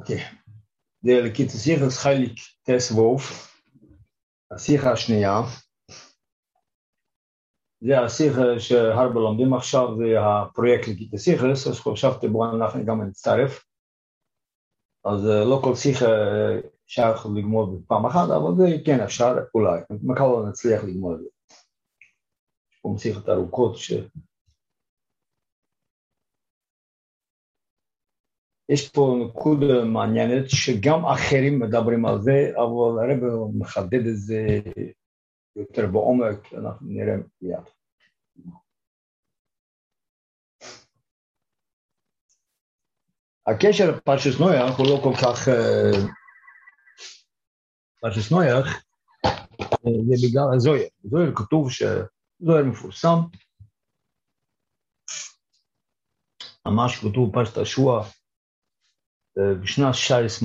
אוקיי. זה לקיצור סיכס חלק תסבוב, השיחה השנייה. זה השיחה שהרבה לומדים עכשיו, זה הפרויקט לקיצור סיכס, אז חשבתי בואו אנחנו גם נצטרף. אז לא כל שיחה אפשר לגמור בפעם אחת, אבל זה כן אפשר אולי, מקווה לא נצליח לגמור את זה. יש פה שיחות ארוכות יש פה נקודה מעניינת שגם אחרים מדברים על זה, אבל הרב מחדד את זה יותר בעומק, אנחנו נראה מיד. הקשר לפרשת נוח הוא לא כל כך, פרשת נוח זה בגלל הזוהר. הזוהר כתוב שזוהר מפורסם, ממש כתוב פרשת השבוע, בשנת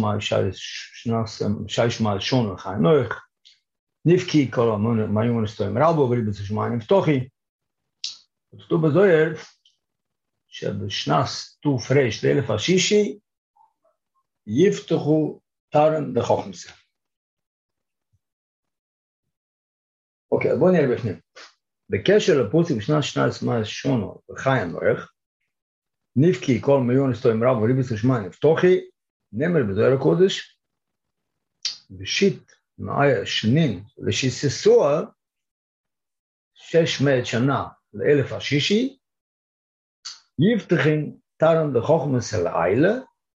שייש מהראשון לחיים נוח, נבקי כל המיון הסתויים רבו וריבץ השמיים פתוחי. כתוב בזוהר שבשנת תופרש לאלף השישי יפתחו תרן דחוכמסה. אוקיי, בואו נראה בפנים. בקשר לפוסק בשנת מהראשון לחיים נוח, נבקי כל מיון הסתויים רבו וריבץ השמיים פתוחי, נאמר בזוהר הקודש, בשיט מאי השנים לשיססוע 600 שנה לאלף השישי, יפתחין תרן דחוכמס אל אילה,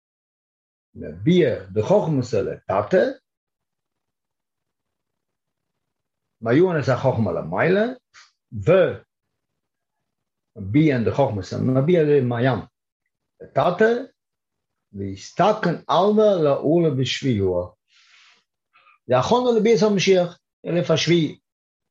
מביע דחוכמס אל תתה, מיונס החוכמה למיילה, ומביע דחוכמס, מביע למעיין, תתה, והסתכן אלמה לאולה בשביוע. ואחרונה לביס המשיח, אלף השביעי,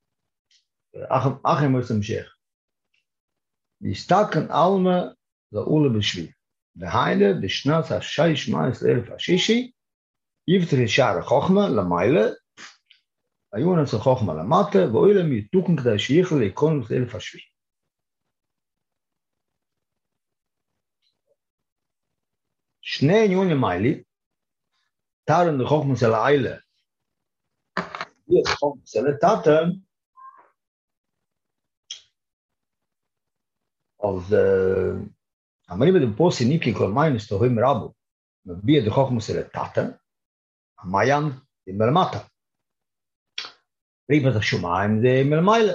אחרי מועצת המשיח. והסתכן אלמה לאולה בשביעי. והיילה בשנת השש מייס לאלף השישי, יפתח שער החוכמה למיילה, היונס החוכמה למטה, ואוילה מתוקן כדי שיחל לאקונוס לאלף השביעי. שני עניונים מיילי, תרן דחוכמה של האילה, יש חוכמה של התתה, אז אמרים את הפוסק ניקי כל מיין הסתורים רבו, מביע דחוכמה של התתה, המעיין זה מלמטה. ריבת השומיים זה מלמיילה.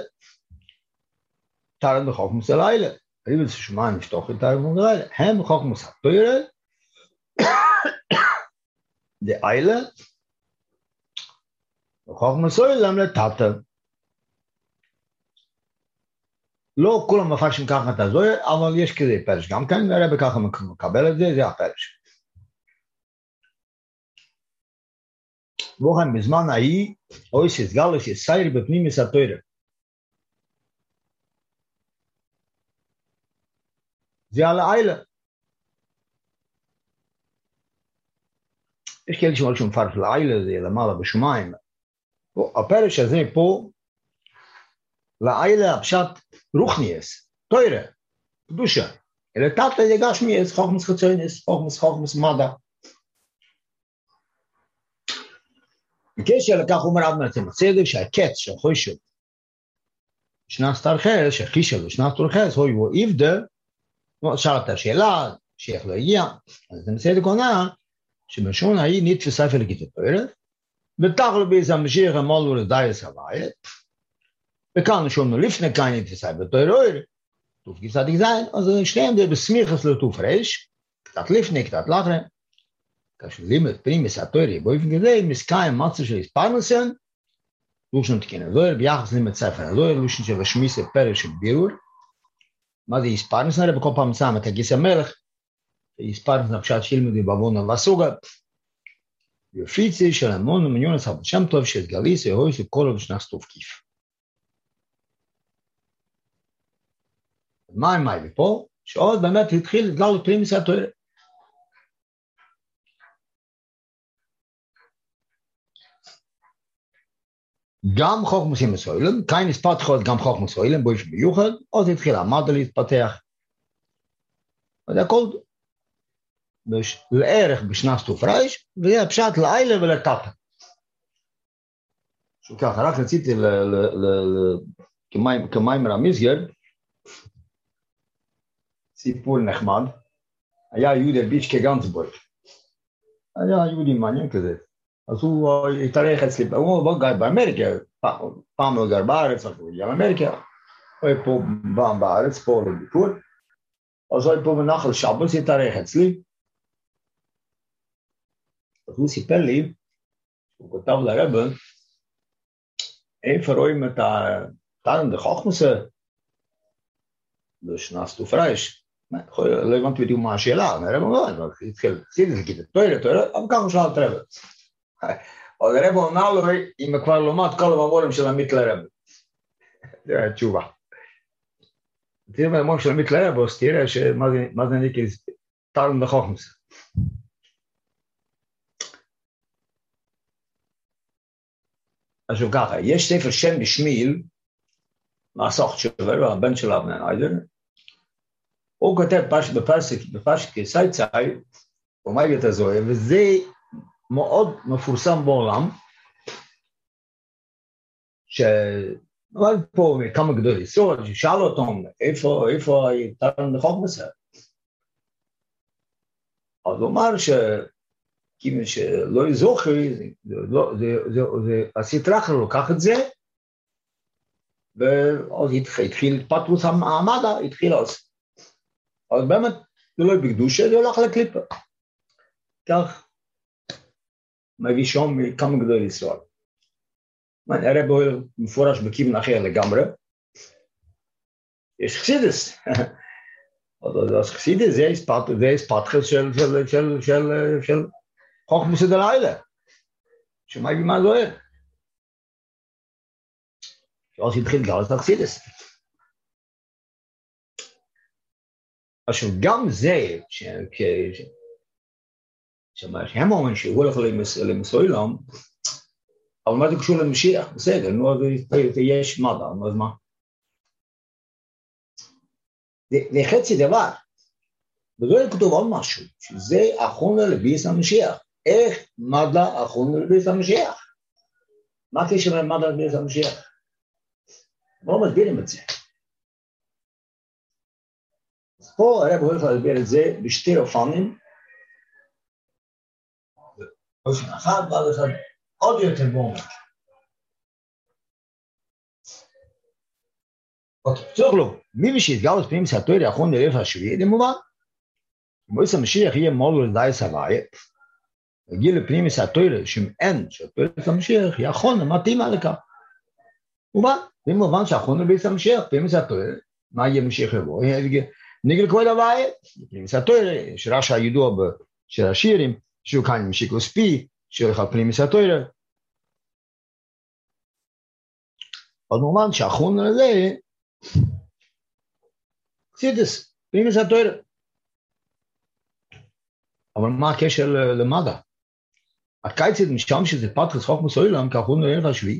תרן דחוכמה של האילה. ריבת השומיים נפתוח את תרן דחוכמה של האילה. הם חוכמה של התוירה, זה אילה, וחוכמה סוילם לתתה. לא כולם מפרשים ככה את הזוהר, אבל יש כזה פרש גם כאן, והרבא ככה מקבל את זה, זה הפרש. וכן בזמן ההיא, אוי שסגלס יסייר בפנימיס התוירה. זה על האילה. יש כאלה שמות שמפרש לאילה, זה למעלה בשמיים. הפרש הזה פה, לאילה הפשט רוחניאס, תוירה, קדושה. אלא תתה זה גשמיאס, חוכמס חיצוניאס, חוכמס מדע. בקשר לכך אומר רב נתן הצדק שהקץ של חוישב, שנת תרחס, שחישב ושנת תרחס, הוא יבדה, שאלת השאלה, שאיך לא הגיע, אז נתן הצדק עונה, שבשון ההיא נתפסה פלגית התוירה, ותחלו באיזה המשיח המולו לדייס הוויה, וכאן שומנו לפני כאן נתפסה בתוירה, תוף גצת גזיין, אז שניהם זה בסמיכס לתוף רש, קצת לפני, קצת לאחרי, כאשר לימד פרימיס התוירה, באופן כזה, מסקיים מצב של הספרנסן, לושן תקין הזוהר, ביחס לימד ספר הזוהר, לושן שבשמיס הפרש של בירור, מה זה הספרנסן? הרי בכל פעם שם את הגיס המלך, הספרנסן הפשט שילמדי בבון על הסוגה, ויופיצי של המון ומיונס אבל שם טוב שהתגליס יהוי שכל בשנת סטוף כיף. מה עם מיילי פה? שעוד באמת התחיל לגלל פרימיס התוירה. גם חוכמס מסוילם, כאן הספתח עוד גם חוכמס מסוילם, באופן מיוחד, עוד התחיל המדע להתפתח. וזה הכל לערך בשנת תופרש, וזה הפשט לאילה ולטאפה. שככה, רק רציתי כמיימר המסגר, סיפור נחמד, היה יהודה ביצ'קה גנצבורג, היה יהודי מעניין כזה, אז הוא התארח אצלי, הוא גר באמריקה, פעם הוא גר בארץ, הוא הגיע לאמריקה, הוא היה פה בארץ, פה לביקור, אז הוא היה פה בנחל שבוס, התארח אצלי, אז הוא סיפר לי, הוא כותב לרבן, איפה רואים את הטעם דחוכמוסה בשנת תופרש? לא הבנתי בדיוק מה השאלה, הרב אמר, התחיל להגיד, תוירה, אבל ככה שאל את הרב. אז הרב אמר לו, אם כבר לומד כל המאמרים של עמית לרב. זה התשובה. תראה במאמרים של עמית לרב, אז תראה מה זה נקרא טעם דחוכמוסה. אז הוא ככה, יש ספר שם בשמיל, מהסוכת שלו, הבן של אבנר איידר, הוא כותב בפרשת כסייצאי, הוא מגיד את הזוהר, וזה מאוד מפורסם בעולם, אבל פה כמה גדולי ישראל, ששאל אותם, איפה היתרן לחוכמוסה? אז הוא אמר כיוון שלא יזוכרי, הסטרח לוקח את זה, ואז התחיל פטרוס המדע, התחיל אז באמת זה לא בקדושה, זה הולך לקליפה. כך מביא שם כמה גדולי ישראל. הרב הוא מפורש בכיוון אחר לגמרי, יש חסידס. אז חסידס זה הספתחת של חוכמוסה דלילה, שמביא מה זוהר. אז התחיל גלת החסידס. עכשיו גם זה, שהם אומרים שהוא הולך למסוילם, אבל מה זה קשור למשיח? בסדר, נו, יש מדע, אז מה? זה חצי דבר. וזה כתוב עוד משהו, שזה אחרונה לביס המשיח. איך מדע אחרונה לביס המשיח? מה הקשר בין מדע לביס המשיח? לא מסבירים את זה. אז פה הרב הולך להסביר את זה בשתי אופנים, אופן אחד ועד אחד עוד יותר בעומק. צריך לו, מי שיתגל את פנים סתורי האחרון לרף השביעי, זה מובן. מויס המשיח יהיה מולו לדעי סבאי, הגיע לפנים סתורי שאין שתורי המשיח, יכול מתאים לכך. מובן, זה מובן שהאחרון לביס המשיח, פנים סתורי, מה יהיה משיח לבוא? נגל כבוד הבאי, פנים סתורי, יש רשע ידוע של השירים, שהוא כאן משיק וספי, שהולך על פנים סתורי. אז מובן שהאחרון לזה, חסידס, פנים סתורי. אבל מה הקשר למדע? הקייצת משם שזה פתחס חוכמוס אילם, כאחרון לערך השביעי.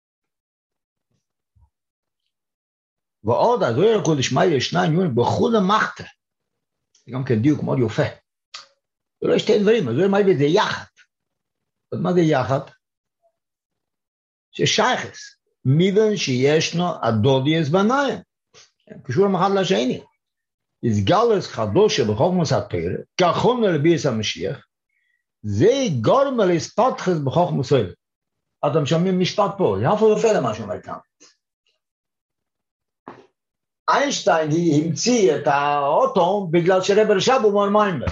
ועוד, הזוהר הקודש מאי ישניים יורים בחוד המחתר. זה גם כן דיוק מאוד יפה. זה לא שתי דברים, הזוהר מאי זה יחד. אז מה זה יחד? ששייכס. מידן שישנו הדודיאס בניים. קשור אחד לשני. יסגלס חדוש בחוכמוס התורה, כאחרון לביס המשיח, זה גורם להספתחס בחוכמוס אילם. אתם שומעים משפט פה, זה אפילו יפה למה שאומר כאן. איינשטיין המציא את האוטו בגלל שרב רש"ב אומר מיימר.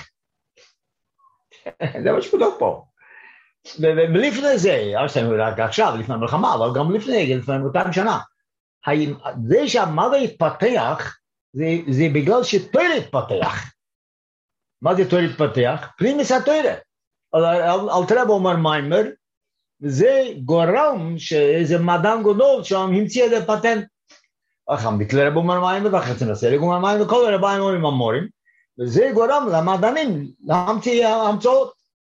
זה מה שכתוב פה. ולפני זה, איינשטיין רק עכשיו, לפני המלחמה, אבל גם לפני 200 שנה, זה שהמדע התפתח, זה בגלל שתורה התפתח. מה זה תורה התפתח? פנימיס התורה. אל תראה אומר מיימר, זה גורם שאיזה מדען גדול שם המציא את הפטנט. אחם ביטל רב אומר מיימר, ואחרי תנסה לגומר מיימר, כל רביים אומרים המורים, וזה גורם למדענים להמציא המצאות.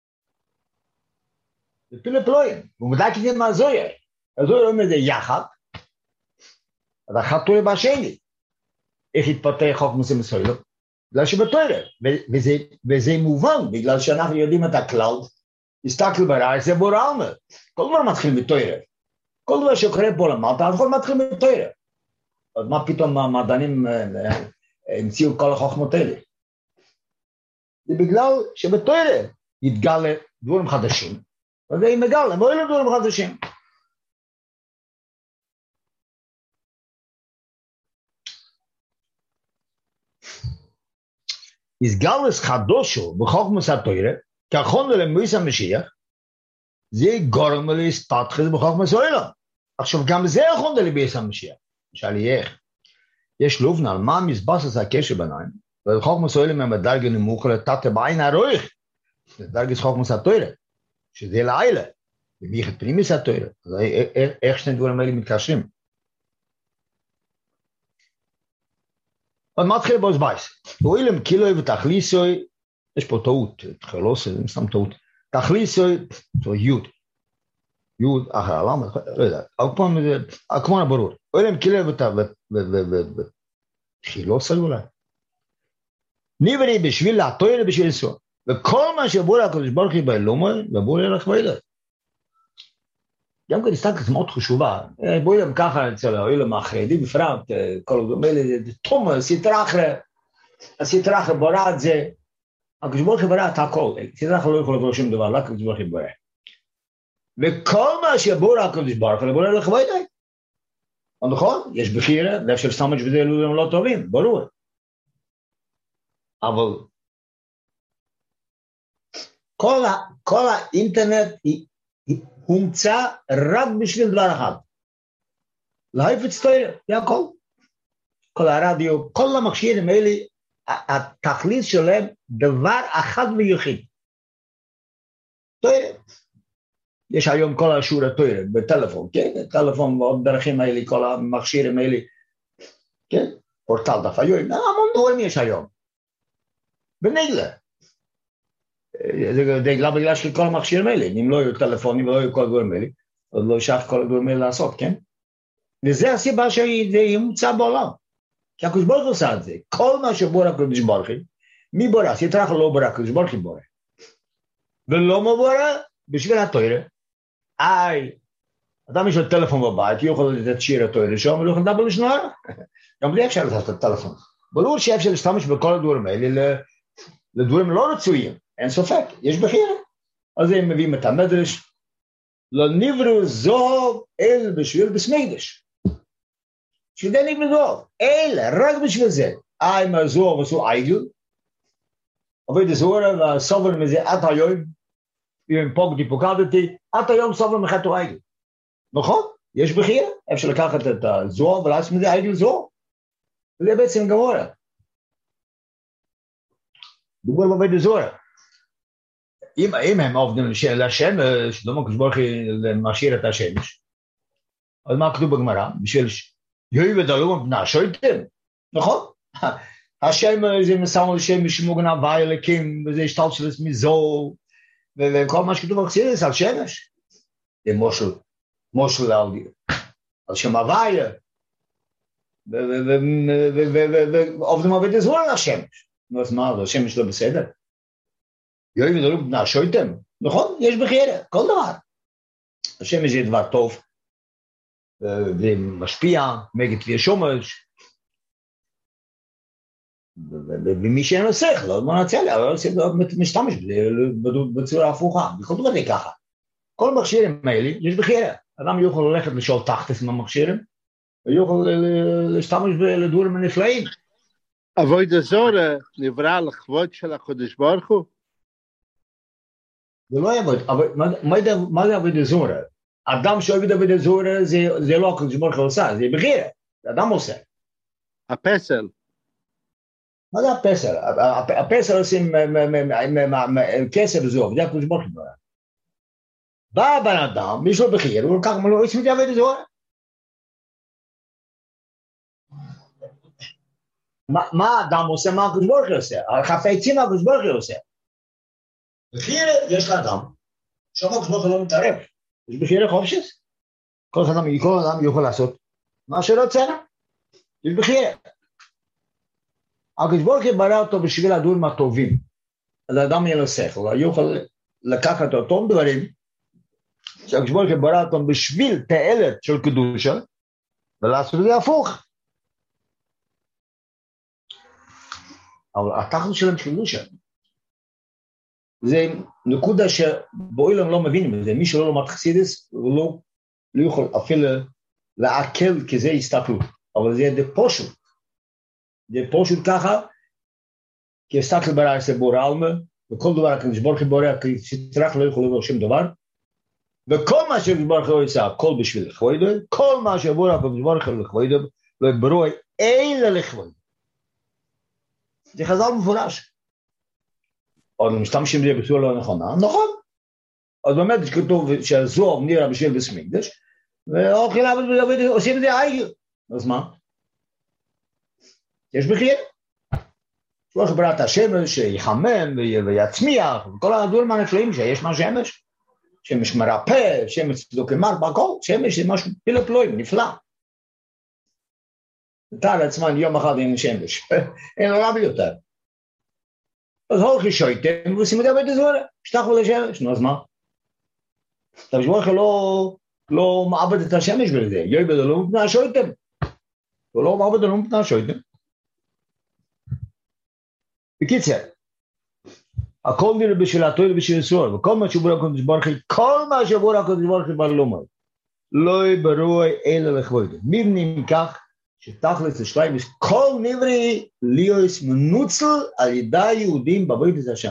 זה פילה פלואים, הוא מדע כזה מהזויר. הזויר אומר זה יחד, אז אחת תורה בשני. איך התפתח חוכמוס מסוילם? בגלל שבתורה, וזה מובן, בגלל שאנחנו יודעים את הכלל, הסתכל ברע, זה בורא, כל דבר מתחיל בתורה. כל דבר שקורה פה למטה, הכל מתחיל בתורה. אז מה פתאום המדענים המציאו כל החוכמות האלה? זה בגלל שבתורה יתגלה דברים חדשים, וזה מגלה, בואי לדברים חדשים. יסגלס חדושו בחוכמוס התורה, כחון למויס המשיח, זה גורם להסתתחת בחוכמוס העולם. עכשיו גם זה יכול לביס המשיח. שאלי איך? יש לובנה על מה מסבסס הקשר ביניים, וחוכמוס העולם הם בדרגה נמוכה לתת בעין הרוח, לדרגת חוכמוס התורה, שזה לילה, בביחד פנימיס התורה. אז איך שני דברים האלה מתקשרים? עוד מתחיל בוס בייס. ואילם קילוי ותכליסוי, יש פה טעות, תחלוס, זה סתם טעות. תכליסוי, זו יוד. יוד, אחר, למה? לא יודע. כמו הברור. ואילם קילוי ותחילוס, אולי. ניברי בשביל להטויר בשביל לנסוע. וכל מה שבוא לקדוש ברוך הוא באלומה, ובוא ללך ואילך. גם כן הסתכלת מאוד חשובה, בואי גם ככה אצל האילם החרדי בפרט, כל הדומה לזה, תום, הסטרח בורא את זה, הקדוש ברוך הוא בורא את הכל, סטרח לא יכול לבוא שום דבר, רק הקדוש ברוך הוא בורא. וכל מה שבורא הקדוש ברוך הוא, בורא לך ואילך. נכון? יש בחירה, ואפשר להשתמש בזה אלוהים לא טובים, ברור. אבל כל האינטרנט הומצא רק בשביל דבר אחד. להיפץ תורה, זה הכל. כל הרדיו, כל המכשירים האלה, התכלית שלהם דבר אחד ויחיד. תורה. יש היום כל השיעור התורה בטלפון, כן? טלפון ועוד דרכים האלה, כל המכשירים האלה, כן? פורטל דף היום, המון דברים יש היום. בנגלה. זה בגלל שכל המכשירים האלה, אם לא יהיו טלפונים ולא יהיו כל הדברים האלה, אז לא ישאף כל הדברים האלה לעשות, כן? וזה הסיבה שזה ימוצא בעולם. כי הקדוש ברוך הוא עושה את זה. כל מה שבורא הקדוש ברוך הוא, מי בורא? סטרח לא בורא, הקדוש ברוך הוא בורא. ולא מבורא בשביל התורה. אדם יש לו טלפון בבית, הוא יכול לתת שיר התורה שם, ולא יכול לדבר לשנוע. גם בלי אפשר לתת את הטלפון. ברור שאפשר להשתמש בכל הדברים האלה לדברים לא רצויים. אין ספק, יש בחירה. אז הם מביאים את המדרש, לא נברו זוהב אל בשביל בסמקדש. שזה נברו זוהב, אל רק בשביל זה. מה זוהב עשו עיגל, עובד הזוהר וסובל מזה עד היום, אם פוגדי פוקדתי, עד היום סובל מחתו עיגל. נכון? יש בחירה, אפשר לקחת את הזוהב ולעשות מזה עיגל זוהב. וזה בעצם גמורה. דובר עובד הזוהר. אם הם עובדים לשמש, לא מקדוש ברוך הוא משאיר את השמש, אז מה כתוב בגמרא? בשביל יהיו ודלו מבנה שויתם, נכון? השמש זה מסם על שמש מוגנה ואיליקים, וזה השתלשלת מזו, וכל מה שכתוב בחסידות על שמש, זה מושל על שם הוויה, ועובדים עובד הזוהר על השמש. אז מה, השמש לא בסדר? יואי ודלו בנה שויתם, נכון? יש בחירה, כל דבר. השמש זה דבר טוב, ומשפיע, מגד תהיה שומש, ומי שאין לו שכל, לא מנצל, אבל משתמש בצורה הפוכה, בכל דבר זה ככה. כל המכשירים האלה, יש בחירה. אדם יוכל ללכת לשאול תחתס מהמכשירים, ויוכל להשתמש לדברים הנפלאים. אבוי דזורה נברא לכבוד של הקדוש ברוך הוא? זה לא יעבוד, אבל מה זה עבוד הזורה? אדם שעובד עבוד הזורה זה לא הקדוש ברוך הוא עושה, זה בחירה, זה אדם עושה. הפסל. מה זה הפסל? הפסל עושים כסף וזוב, זה הקדוש ברוך הוא. בא בן אדם, מישהו בחירה, הוא לקח מלוא עושים את עבוד הזורה. מה אדם עושה, מה הקדוש ברוך הוא עושה? החפצים הקדוש ברוך הוא עושה. בחירה יש לאדם, שום הקדוש ברוך הוא לא מתערב, יש בחירה חופשית. כל אדם, יכול לעשות מה שרוצה, יש בחירה. הקדוש ברוך הוא ברא אותו בשביל הדברים הטובים. אז האדם יהיה לו שכל, הוא יוכל לקחת אותם דברים, שהקדוש ברוך הוא ברא אותם בשביל תועלת של קדושה, ולעשות את זה הפוך. אבל התכלית שלהם של קדושה, זה נקודה שבעולם לא מבינים את זה, מי שלא לומד חסידות, הוא לא יכול אפילו לעכל כזה הסתכלות, אבל זה פשוט. זה פשוט ככה, כי הסתכל ברא זה בורא עלמא, וכל דבר הקדוש ברוך הוא בורא, כי שתרח לא יכול לברוא שום דבר, וכל מה שהקדוש ברוך הוא עושה, הכל בשביל לכבודו, כל מה שבורא הקדוש ברוך הוא לכבודו, לא יברוא אלא לכבודו. זה חז"ל מפורש. עוד משתמשים בזה בצורה לא נכונה, נכון. אז באמת כתוב שהזוהר נראה בשביל בסמיקדש, ואוכל עושים את זה עגל. אז מה? יש מחיר. שלוש בראת השמש שיחמם ויצמיח, וכל הדברים הנפלאים שיש מהשמש. שמש מרפא, שמש צדוקי מר, בכל, שמש זה משהו פלא-פלואים, נפלא. תאר לעצמן יום אחד אין שמש, אין רב יותר. אז הולכי שויתם ועושים את זה בית הזורה, שתחו לשמש, נו אז מה? אתה בשבורך לא מעבד את השמש בלזה, יוי בזה לא מפנה שויתם. הוא לא מעבד לא מפנה שויתם. בקיצר, הכל נראה בשביל הטועל ובשביל הסור, וכל מה שבורא הקדוש ברוך הוא, כל מה שבורא הקדוש ברוך הוא בלומר, לא יברוא אלא לכבודו. מבנים כך, שתכלס לשליים, כל נברא להיות מנוצל על ידי יהודים בבית השם.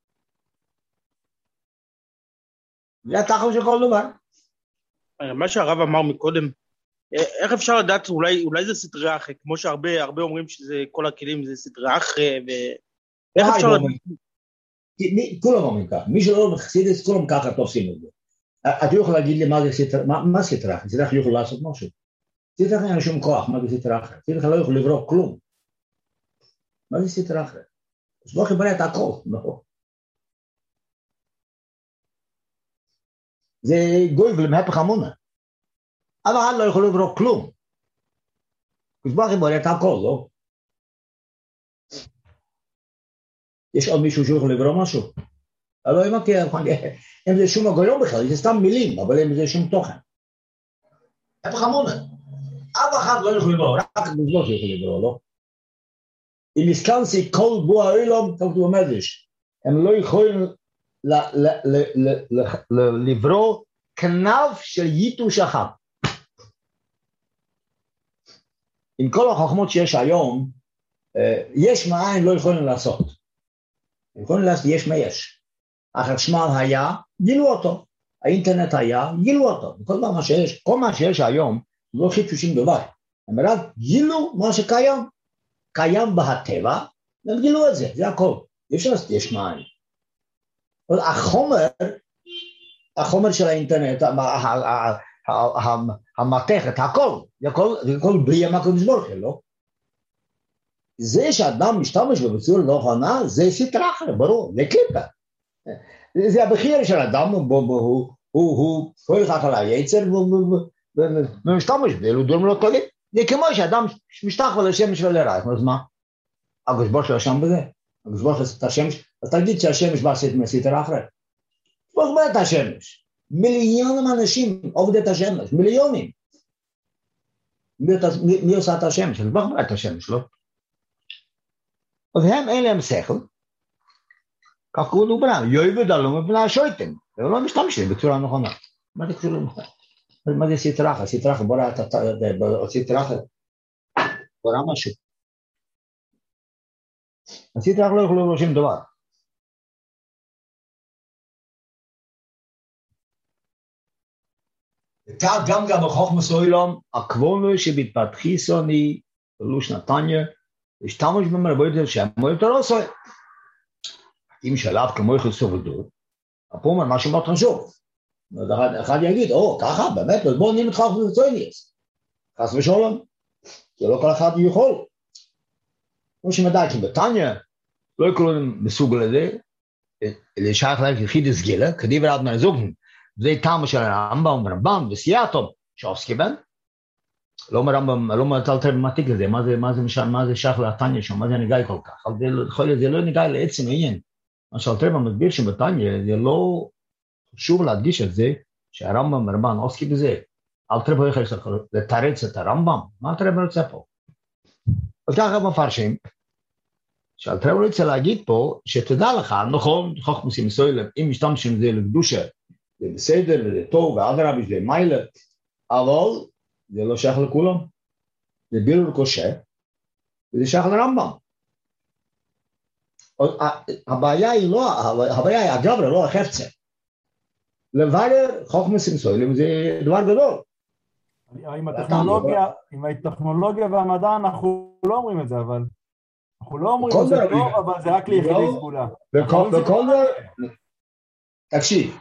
זה התכלס של כל דבר. מה שהרב אמר מקודם, איך אפשר לדעת, אולי זה סדרי אחרי, כמו שהרבה אומרים שזה כל הכלים זה סדרי אחרי, ואיך אפשר לדעת? כולם אומרים כך, מי שלא מחסידס, כולם ככה תופסים את זה. אתה יכול להגיד לי מה סדרי אחרי, סדרי אחרי יכול לעשות משהו. סדרי אחרי אין שום כוח, מה זה סדרי אחרי? סדרי אחרי לא יכול לברוא כלום. מה זה סדרי אחרי? אז לא חיבר את הכל, נכון. זה גוי ולמהפך המונה. אבל אחד לא יכול לברוא כלום. אז בוא חיבר את הכל, לא? יש עוד מישהו שיכול לברוא משהו? אבל לא אמרתי, אין זה שום הגויון בכלל, זה סתם מילים, אבל אין זה שום תוכן. מהפך המונה. אף אחד לא יכול לברוא, רק בזלות יכול לברוא, לא? אם הסכנסי כל בוא העולם, כך הוא אומר יש, הם לא יכולים לברוא כנף של ייטוש אחת. עם כל החוכמות שיש היום, יש מאין לא יכולים לעשות. יכולים לעשות יש מה יש. החשמל היה, גילו אותו. האינטרנט היה, גילו אותו. כל מה שיש היום, לא חיפשו שום דבר. הם רק גילו מה שקיים. קיים בהטבע, הם גילו את זה, זה הכל. אפשר לעשות יש מאין. החומר של האינטרנט, המתכת, הכל בריאה מהקדוש ברוך הוא, לא? זה שאדם משתמש בצורה לא נכונה, זה סטרה אחרת, ברור, זה קליפה. זה הבחיר של אדם, הוא הולך על היצר, ומשתמש בזה, הוא דורם לא טובים. זה כמו שאדם משתחווה לשמש ולרעי, אז מה? הקדוש ברוך הוא שם בזה, הקדוש ברוך הוא עושה את השמש, אז תגיד שהשמש בא מסתרה אחרת. לא עובד את השמש. מיליונים אנשים עובד את השמש, מיליונים. מי עושה את השמש? אז לא עובד את השמש, לא? אז הם אין להם שכל, כך קוראים לו ברם, יויבד עלו מבנה השויתם, הם לא משתמשים בצורה נכונה. מה זה קשור למחר? מה זה סטרה? סטרה בורא משהו. הסטרה לא יכולו לראות שום דבר. וכך גם בחוכמת העולם, הכוונה שבהתפתחי סוני, לוש נתניה, השתמש במרבות של שם, הוא יותר עושה. אם שלב כמו איך לסוף לדור, פה אומר משהו מאוד חשוב. אחד יגיד, ככה, באמת, אז בואו נעים את חוכמת הציוניס. חס ושלום, זה לא כל אחד יכול. כמו שמדע, כי בתניה, לא יכולים מסוג לזה, לשייך להם יחידס גילה, כדיבר עד מהזוגן, זה טעם של הרמב"ם ורמב"ן וסייעתום, שעוסקי בן, לא אומר רמב"ם, לא אומר אלתר במעתיק לזה, מה זה שייך לתניא שם, מה זה ניגע כל כך, אבל זה לא ניגע לעצם העניין. מה שאלתר מסביר שבתניא, זה לא חשוב להדגיש את זה, שהרמב"ם רבן עוסקים בזה. אלתר פה יכול לתרץ את הרמב"ם, מה אלתר רוצה פה? אז ככה מפרשים, שאלתר רוצה להגיד פה, שתדע לך, נכון, חוכמוסים מסוילים, אם משתמשים זה לקדושה, זה בסדר, וזה טוב, ואדרבה, זה מיילה, אבל זה לא שייך לכולם. זה בירור קשה, וזה שייך לרמב"ם. הבעיה היא לא, הבעיה היא הגברה, לא החפצה. לברר חוכמוסים מסוילים, זה דבר גדול. עם הטכנולוגיה והמדע אנחנו לא אומרים את זה, אבל אנחנו לא אומרים את זה טוב, אבל זה רק ליחידי סגולה. בכל דבר, תקשיב,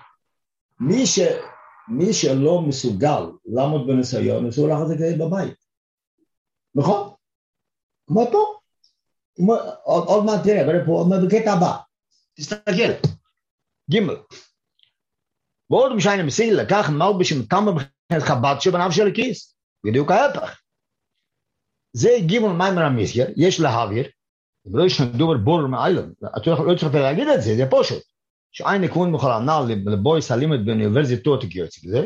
מי שלא מסוגל לעמוד בניסיון, אסור לך את זה כדי בבית. נכון? כמו פה. עוד מעט תראה, בקטע הבא. תסתכל. ג' ועוד משיינה מסיל לקח מלבשים כמה מבחינת חב"ד שבניו של הכיס. בדיוק ההפך. זה גימל מיימר המסגר, יש להעביר, אם לא יש דובר בור מעילם, אתה לא צריך להגיד את זה, זה פשוט. שאין נקוון מוכל ענה לבויס הלימד באוניברסיטות הגיוצי כזה,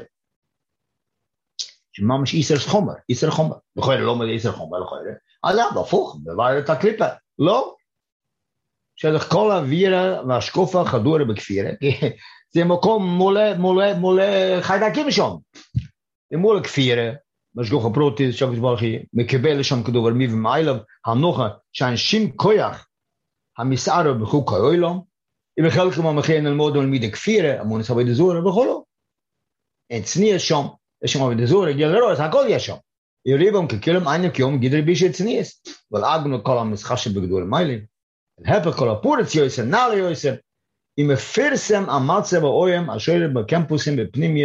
שממש איסר חומר. לכוי לא מדי איסר חומר, לכוי. אז זה הפוך, דבר את הקליפה. לא. שלך כל האווירה והשקופה חדורה בכפירה, כי זה מקום מולה חיידקים שם. זה מולה כפירה, משגוח הפרוטיס, שקוש ברכי, מקבל לשם כדובר מי ומעילב, הנוחה שאנשים כוח המסערה בחוק האוילום, אם חלק מהמכן ללמוד על מידי כפירה, אמונס עבד זורה וכולו. אין צניע שם, יש שם עבד זורה, גיל לרוס, הכל יש שם. יריבם ככלם עניין כיום גידר בישי צניעס, ולאגנו כל המשחק שבגדול מיילים. להפך כל הפורץ יויסר, נעלי יויסר, אם הפרסם המצב האוים, אשר בקמפוסים,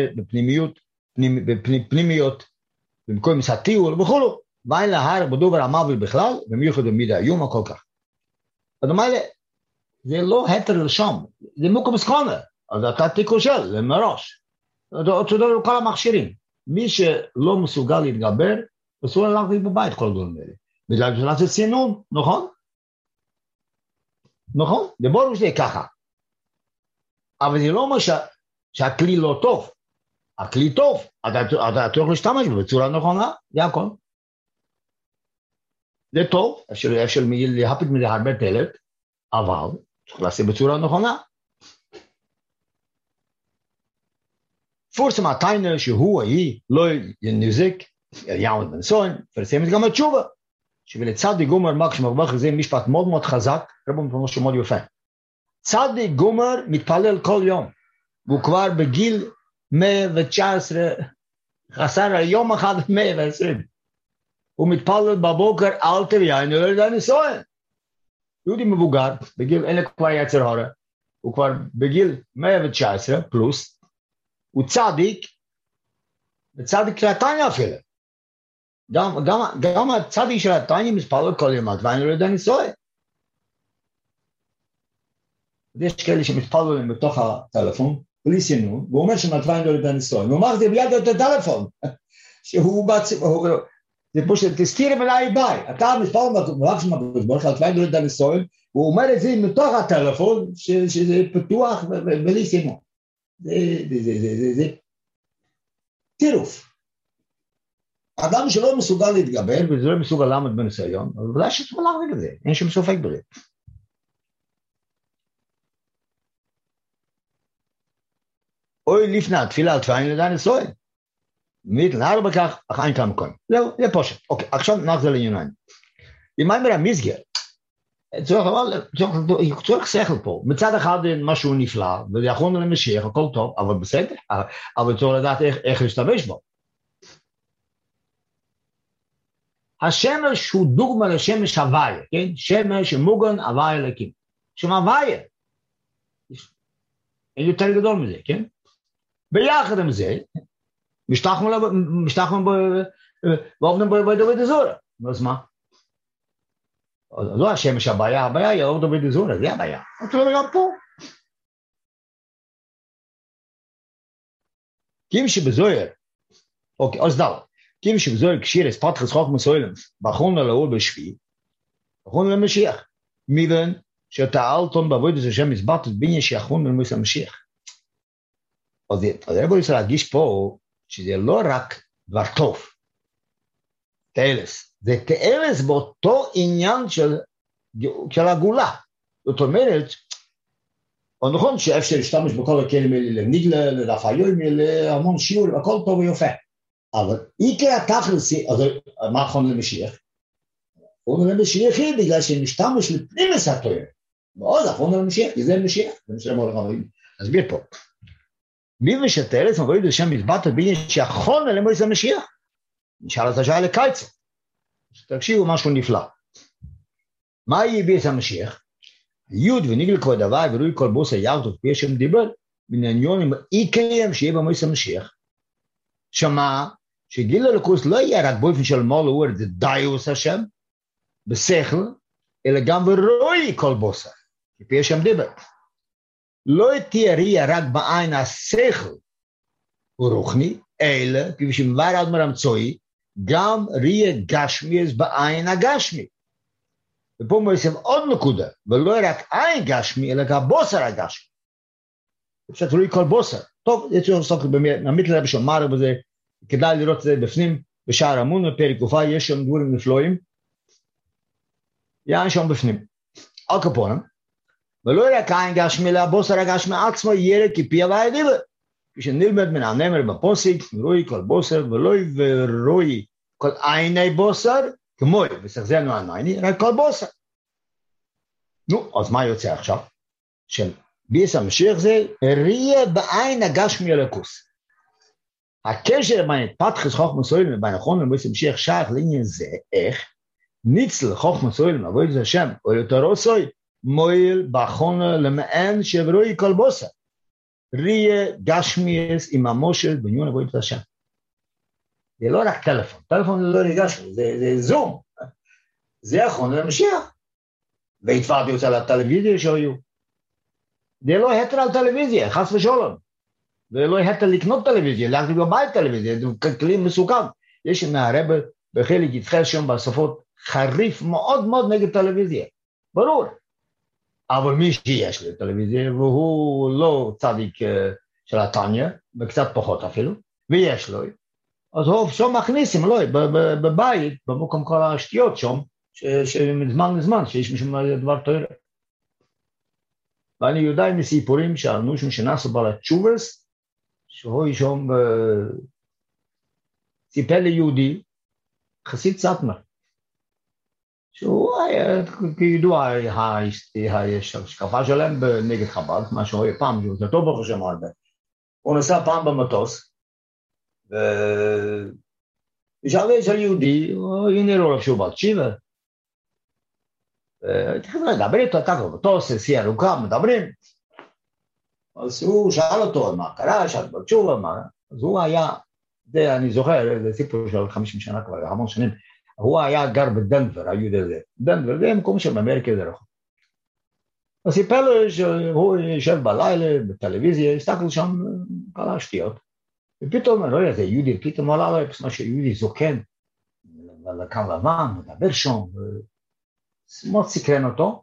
בפנימיות, במקום מסעתיול וכולו, ואין להר בדובר המוות בכלל, במיוחד במידה איום הכל כך. זאת אומרת, זה לא היתר לשם, זה מוקם סקונה, אז אתה תיקושל, מראש. אותו דבר כל המכשירים. מי שלא מסוגל להתגבר, אסור ללכת בבית כל הדברים האלה. בגלל שזה סינון, נכון? נכון? זה ברור שזה ככה. אבל זה לא אומר שהכלי לא טוב. הכלי טוב, אתה צריך להשתמש בו בצורה נכונה, זה הכל. זה טוב, אפשר להפיק מזה הרבה תלת, אבל צריך לעשות בצורה נכונה. פורסם הטיינר שהוא לא ינזק, יעמוד בנסוין, פרסמת גם התשובה, שבלצדי גומר מקש מרבח זה משפט מאוד מאוד חזק, רבו משהו מאוד יפה. צדי גומר מתפלל כל יום, והוא כבר בגיל 119, חסר יום אחד 120. הוא מתפלל בבוקר אל תביאי, אני לא יודע נסוין. יהודי מבוגר, בגיל, אין כבר יצר הורה, הוא כבר בגיל 119 פלוס, הוא צדיק, וצדיק של התניא אפילו. גם הצדיק של התניא מתפלל כל יום, ואני לא יודע נסוין. יש כאלה שמתפללים בתוך הטלפון, בלי סינון, והוא אומר שמתווין לא יודע נסוין. הוא אומר, זה ביד את הטלפון, שהוא בעצמו, זה פשוט, תסתיר מלאי ביי, אתה מתפלל מלאך שמתווין, התווין לא יודע נסוין, והוא אומר את זה מתוך הטלפון, שזה פתוח בלי סינון. זה טירוף. אדם שלא מסוגל להתגבר, וזה לא מסוגל לעמוד בניסיון, אבל ודאי שצריך להחזיק את זה, אין שום ספק בזה. אוי לפני התפילה על תפילין לדעת נסוין. מתלהר בכך, אך אין כאן מקום. זהו, זה פושט. אוקיי, עכשיו נחזור לענייניים. אם אני אומר המסגר, צריך שכל פה. מצד אחד משהו נפלא, וזה יכול למשיח, הכל טוב, אבל בסדר, אבל צריך לדעת איך להשתמש בו. השמש הוא דוגמה לשמש הוויה, כן? שמש מוגן הוויה אלוקים. שם הוויה. אין יותר גדול מזה, כן? ביחד עם זה, משתחנו ועובדים בדוד זורה. אז מה? לא השמש הבעיה היא דוד זורה, זה הבעיה. אותו גם פה. כי אם שבזוהר, אוקיי, אז דל, כיוון שבזוהר קשירס פתחס חוכמה סוילם, באחרונה לאור בשביעי, באחרונה למשיח, מיבן שאתה אלטון בעבודת השם מסבטת בניין שיחון למוס המשיח. אז הרב רוצה להדגיש פה, שזה לא רק דבר טוב, תאלס, זה תאלס באותו עניין של הגאולה. זאת אומרת, או נכון שאפשר להשתמש בכל הכלים האלה, לניגלה, לדף היום, להמון שיעור, הכל טוב ויפה. אבל עיקר התכלס, אז מה נכון למשיח? נכון למשיח היא בגלל שמשתמש לפנימוס התורה. מאוד נכון למשיח, כי זה משיח. זה משלם הולך המרים. נסביר פה. מי משתלת, מבואי לשם מזבט הבניין שיכון למוס המשיח. נשאל את השעה לקיצה. תקשיבו משהו נפלא. מה יביא את המשיח? יוד וניגל כל דבר ורואי כל בוס היחד ופי השם דיבר מן העניונים עיקריים שיהיה במוס המשיח. שמה שגיל הלוקוס לא יהיה רק באופן של מול ורד זה דיוס השם בשכל, אלא גם ורואי כל בוסר, כפי השם דיבר. לא תהיה ראייה רק בעין השכל ורוחני, אלא כפי שמבאר אדמר המצואי, גם ראייה גשמי בעין הגשמי. ופה מוסיף עוד נקודה, ולא רק עין גשמי, אלא גם בוסר הגשמי. אפשר תראי כל בוסר. טוב, יצאו לסוק במית לרב שאומר בזה, כדאי לראות את זה בפנים, בשער המון בפרק גופה, יש שם דברים נפלואים, יען שם בפנים. על כפונם, ולא רק עין גשמי, אלא בוסר הגשמי עצמו ירא כפי הווי דיבר. כשנלמד מן הנמר בפוסיק, רואי כל בוסר, ולא ורואי כל עיני בוסר, כמוי, וסחזנו עיני, רק כל בוסר. נו, אז מה יוצא עכשיו? ביס המשיח זה ראייה בעין הגשמי הלקוס. הקשר בין פתחס חוכמה סוילם ובין נכון לביס המשיח שייך לעניין זה, איך ניצל חוכמה סוילם עבודת השם, או יותר עושוי, מועיל בחונה למען שברואי כל בוסר. ראייה גשמיאס עם המושל בניון עבודת השם. זה לא רק טלפון, טלפון לא רגשמי, זה זום. זה החונה למשיח. והתפרתי אותה לטלוויזיה שהיו. זה לא היתר על טלוויזיה, חס ושלום. זה לא היתר לקנות טלוויזיה, להחזיק בבית טלוויזיה, זה כלי מסוכן. יש מהרב בחלק יתחל שם בסופות חריף מאוד מאוד נגד טלוויזיה. ברור. אבל מי שיש לו טלוויזיה, והוא לא צדיק של התניה, וקצת פחות אפילו, ויש לו, אז הוא שם מכניסים לו בבית, במקום כל השטויות שם, שמזמן לזמן, שיש משום דבר תורה. ואני יודע מסיפורים שעלנו שם שנעשו בעל התשובס, שהוא שם סיפר ליהודי, חסיד סטמר, שהוא היה, כידוע, השקפה שלהם נגד חב"ד, מה שהוא היה פעם, זה טוב ברוך השם הרבה. הוא נסע פעם במטוס, ושאלה של יהודי, הנה לו רב שהוא בעל תשיבה, מדבר איתו ככה, במטוס, סיעה ארוכה, מדברים. אז הוא שאל אותו, מה קרה, שאל בעל תשובה, מה? אז הוא היה, זה אני זוכר, זה סיפור של 50 שנה כבר, המון שנים, הוא היה גר בדנבר, היהודי הזה. דנבר, זה מקום של אמריקה, זה רחוק. אז סיפר לו שהוא יושב בלילה, בטלוויזיה, הסתכל שם כל השטויות. ופתאום, לא יודע, זה יהודי, פתאום עלה לו, מה שיהודי זוקן, לקם לבן, מדבר שם, מאוד סקרן אותו,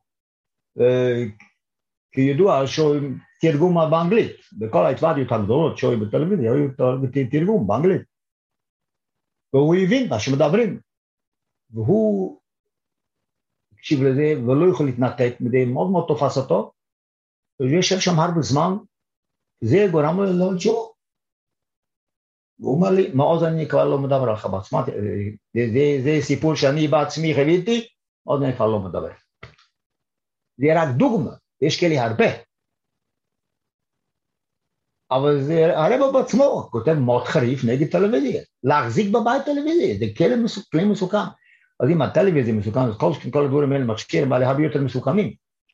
כי ידוע שהוא תרגום באנגלית, בכל ההתוודיות הגדולות שהוא בטלוויזיה, היו תרגום באנגלית. והוא הבין מה שמדברים. והוא הקשיב לזה ולא יכול להתנתק מדי, מאוד מאוד תופס אותו, והוא יושב שם הרבה זמן, זה גורם לו לג'ו. והוא אומר לי, מעוז אני כבר לא מדבר על חב"ד, זה סיפור שאני בעצמי חוויתי, עוד אני כבר לא מדבר. זה רק דוגמה, יש כאלה הרבה. אבל זה הרב בעצמו, כותב מאוד חריף נגד טלוויזיה, להחזיק בבית טלוויזיה, זה כלי מסוכן. אז אם הטלוויזיה מסוכן, אז כל הדברים האלה מכשירים, אבל הרבה יותר מסוכנים.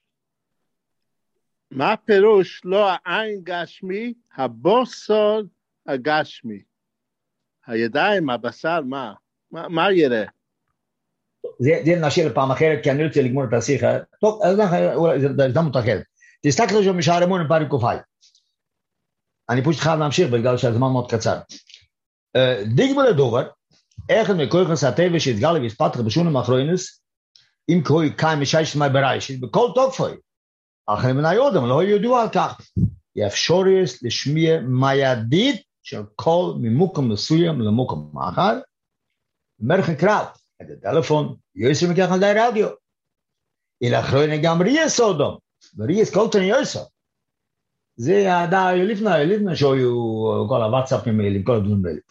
מה פירוש לא העין גשמי, הבוסר הגשמי? הידיים, הבשר, מה יראה? זה נשאיר לפעם אחרת, כי אני רוצה לגמור את השיחה. טוב, אז זה הזדמנות אחרת. תסתכל שם משער אמון בפרק קופ"י. אני פשוט חייב להמשיך בגלל שהזמן מאוד קצר. דיגמר לדובר, אחד מכויכוס הטבע שהתגלה והספתח בשונים האחרונס, אם קרוי קיים משייש מי בראשית, בכל תוקפוי. אחרי בני יודם לא ידעו על כך. יאפשורייס לשמיע מיידית של כל ממוקם מסוים למוקם אחר, מרחק רב, את הטלפון, יוסר מכך על די רדיו. אלא אחרי גם ריאס אודום, וריאס כל תן יוסר. זה לפני שהיו כל הוואטסאפים האלה, כל הדברים האלה.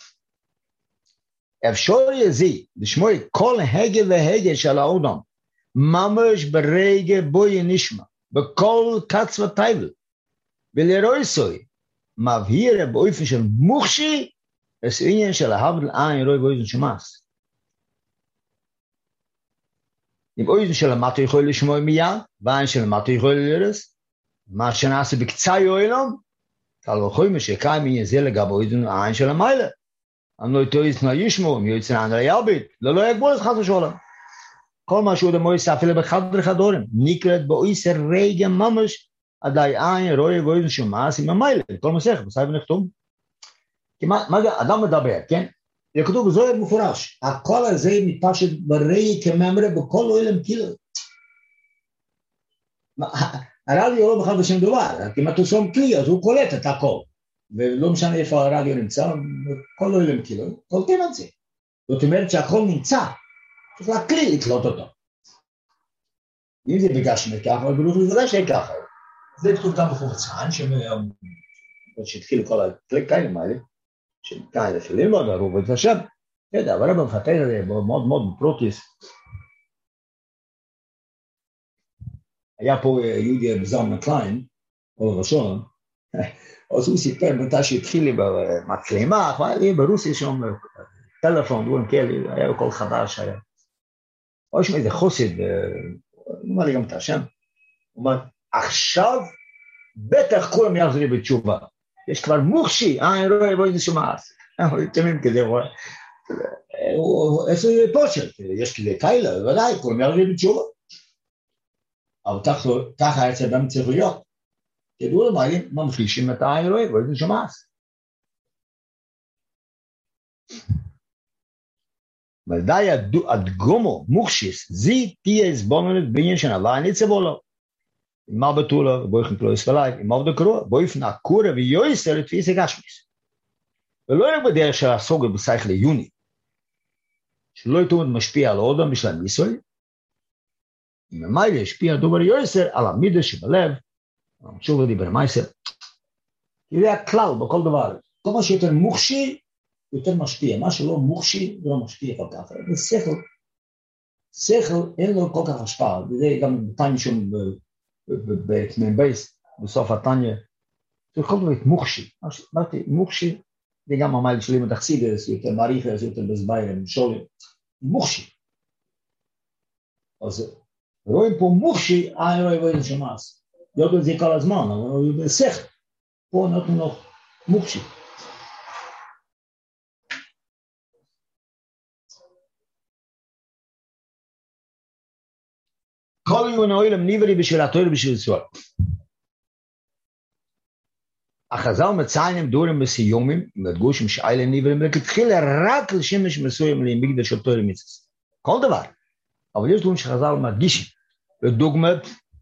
אפשרי זה, לשמוע כל הגה והגה של האודום, ממש ברגע בוי נשמע, בכל קץ וטייבל, ולרוי סוי, מבהיר באופן של מוחשי, את העניין של ההבדל עין רוי באופן שמאס. אם אופן של המטה יכול לשמוע מיד, ועין של המטה יכול לרס, מה שנעשה בקצה יוילום, קל וחוי משקיים עניין זה לגבי אופן העין של המיילה. אני לא יתויס מה ישמו, אם יוצא ענדר ירבית, לא יגבול את חד ושולם. כל מה שהוא דמוי ספלה בחדר חדורים, נקראת באויסר רגע ממש, עדי עין רואי ואויזן שמאס עם המיילה, כל מסך, בסייב נחתום. כי מה זה, אדם מדבר, כן? זה כתוב בזוהר מפורש, הכל הזה מתפשט בראי כממרה בכל אוילם כאילו. הרדיו לא בכלל בשם דבר, אם אתה שום כלי, אז הוא קולט את הכל. ולא משנה איפה הרדיו נמצא, כל לא ילם כאילו, קולטים את זה. זאת אומרת שהכל נמצא, צריך להקליל לקלוט אותו. אם זה בגשמי ככה, אבל בלוח לזה שככה. זה כתוב גם בחורצן, שהתחילו כל הקליקאים האלה, שכאלה ללמוד, הרוב את השם. תדע, אבל הרב מפתח את זה מאוד מאוד פרוטיס. היה פה יהודי בזלמן קליין, או ראשון, אז הוא סיפר מתי שהתחיל לי במצלמה, ברוסיה שם טלפון, דברים כאלה, היה הכל חדש, היה. או שם איזה חוסד, הוא אומר לי גם את השם, הוא אומר, עכשיו בטח כולם יחזרו בתשובה, יש כבר מוחשי, אני רואה בו איזה שמאס, תמיד כזה, איזה פושט, יש כזה כאלה, ודאי, כולם יחזרו בתשובה. אבל ככה היה צבא צריך להיות. ידעו למעלים, ממחישים את העין רואה, ואיזה שמאס. ודאי הדגומו, מוחשיס, זי תהיה הסבוננת בעניין שנבע ניצב או לא. מה בתולה, בואי חנקלו יספלאי, מה עובדה קרוא, בואי פנה קורא ויועסר לתפיס הגשמיס. ולא רק בדרך של הסוגר בסייך ליוני, שלא יתומד משפיע על אודם בשלם מיסוי, אם המיילה ישפיע דובר יועסר על המידה שבלב, שוב לא דיבר מייסר, כי זה הכלל בכל דבר, כל מה שיותר מוחשי, יותר משפיע, מה שלא מוחשי, זה לא משפיע כל כך, זה שכל אין לו כל כך השפעה, וזה גם בתניה שם בתנאים בייס, בסוף התניה, זה כל כך מוחשי, אמרתי, מוחשי, זה גם המיילה שלי מתחסידס, יותר מעריכס, יותר בסביירם, שולי, מוחשי, אז רואים פה מוחשי, אני רואה בו איזה שמאס, יודו את זה כל הזמן, אבל הוא בשכל, פה נותנו לו מוחשי. כל יום נועלם ניברי בשביל התואר בשביל סואר. החז"ל מציינים דורים בסיומים, מדגושים שאלה ניברים, לכתחילה רק לשמש מסוים למקדש של תואר מצווה. כל דבר. אבל יש דברים שחז"ל מדגישים. לדוגמת,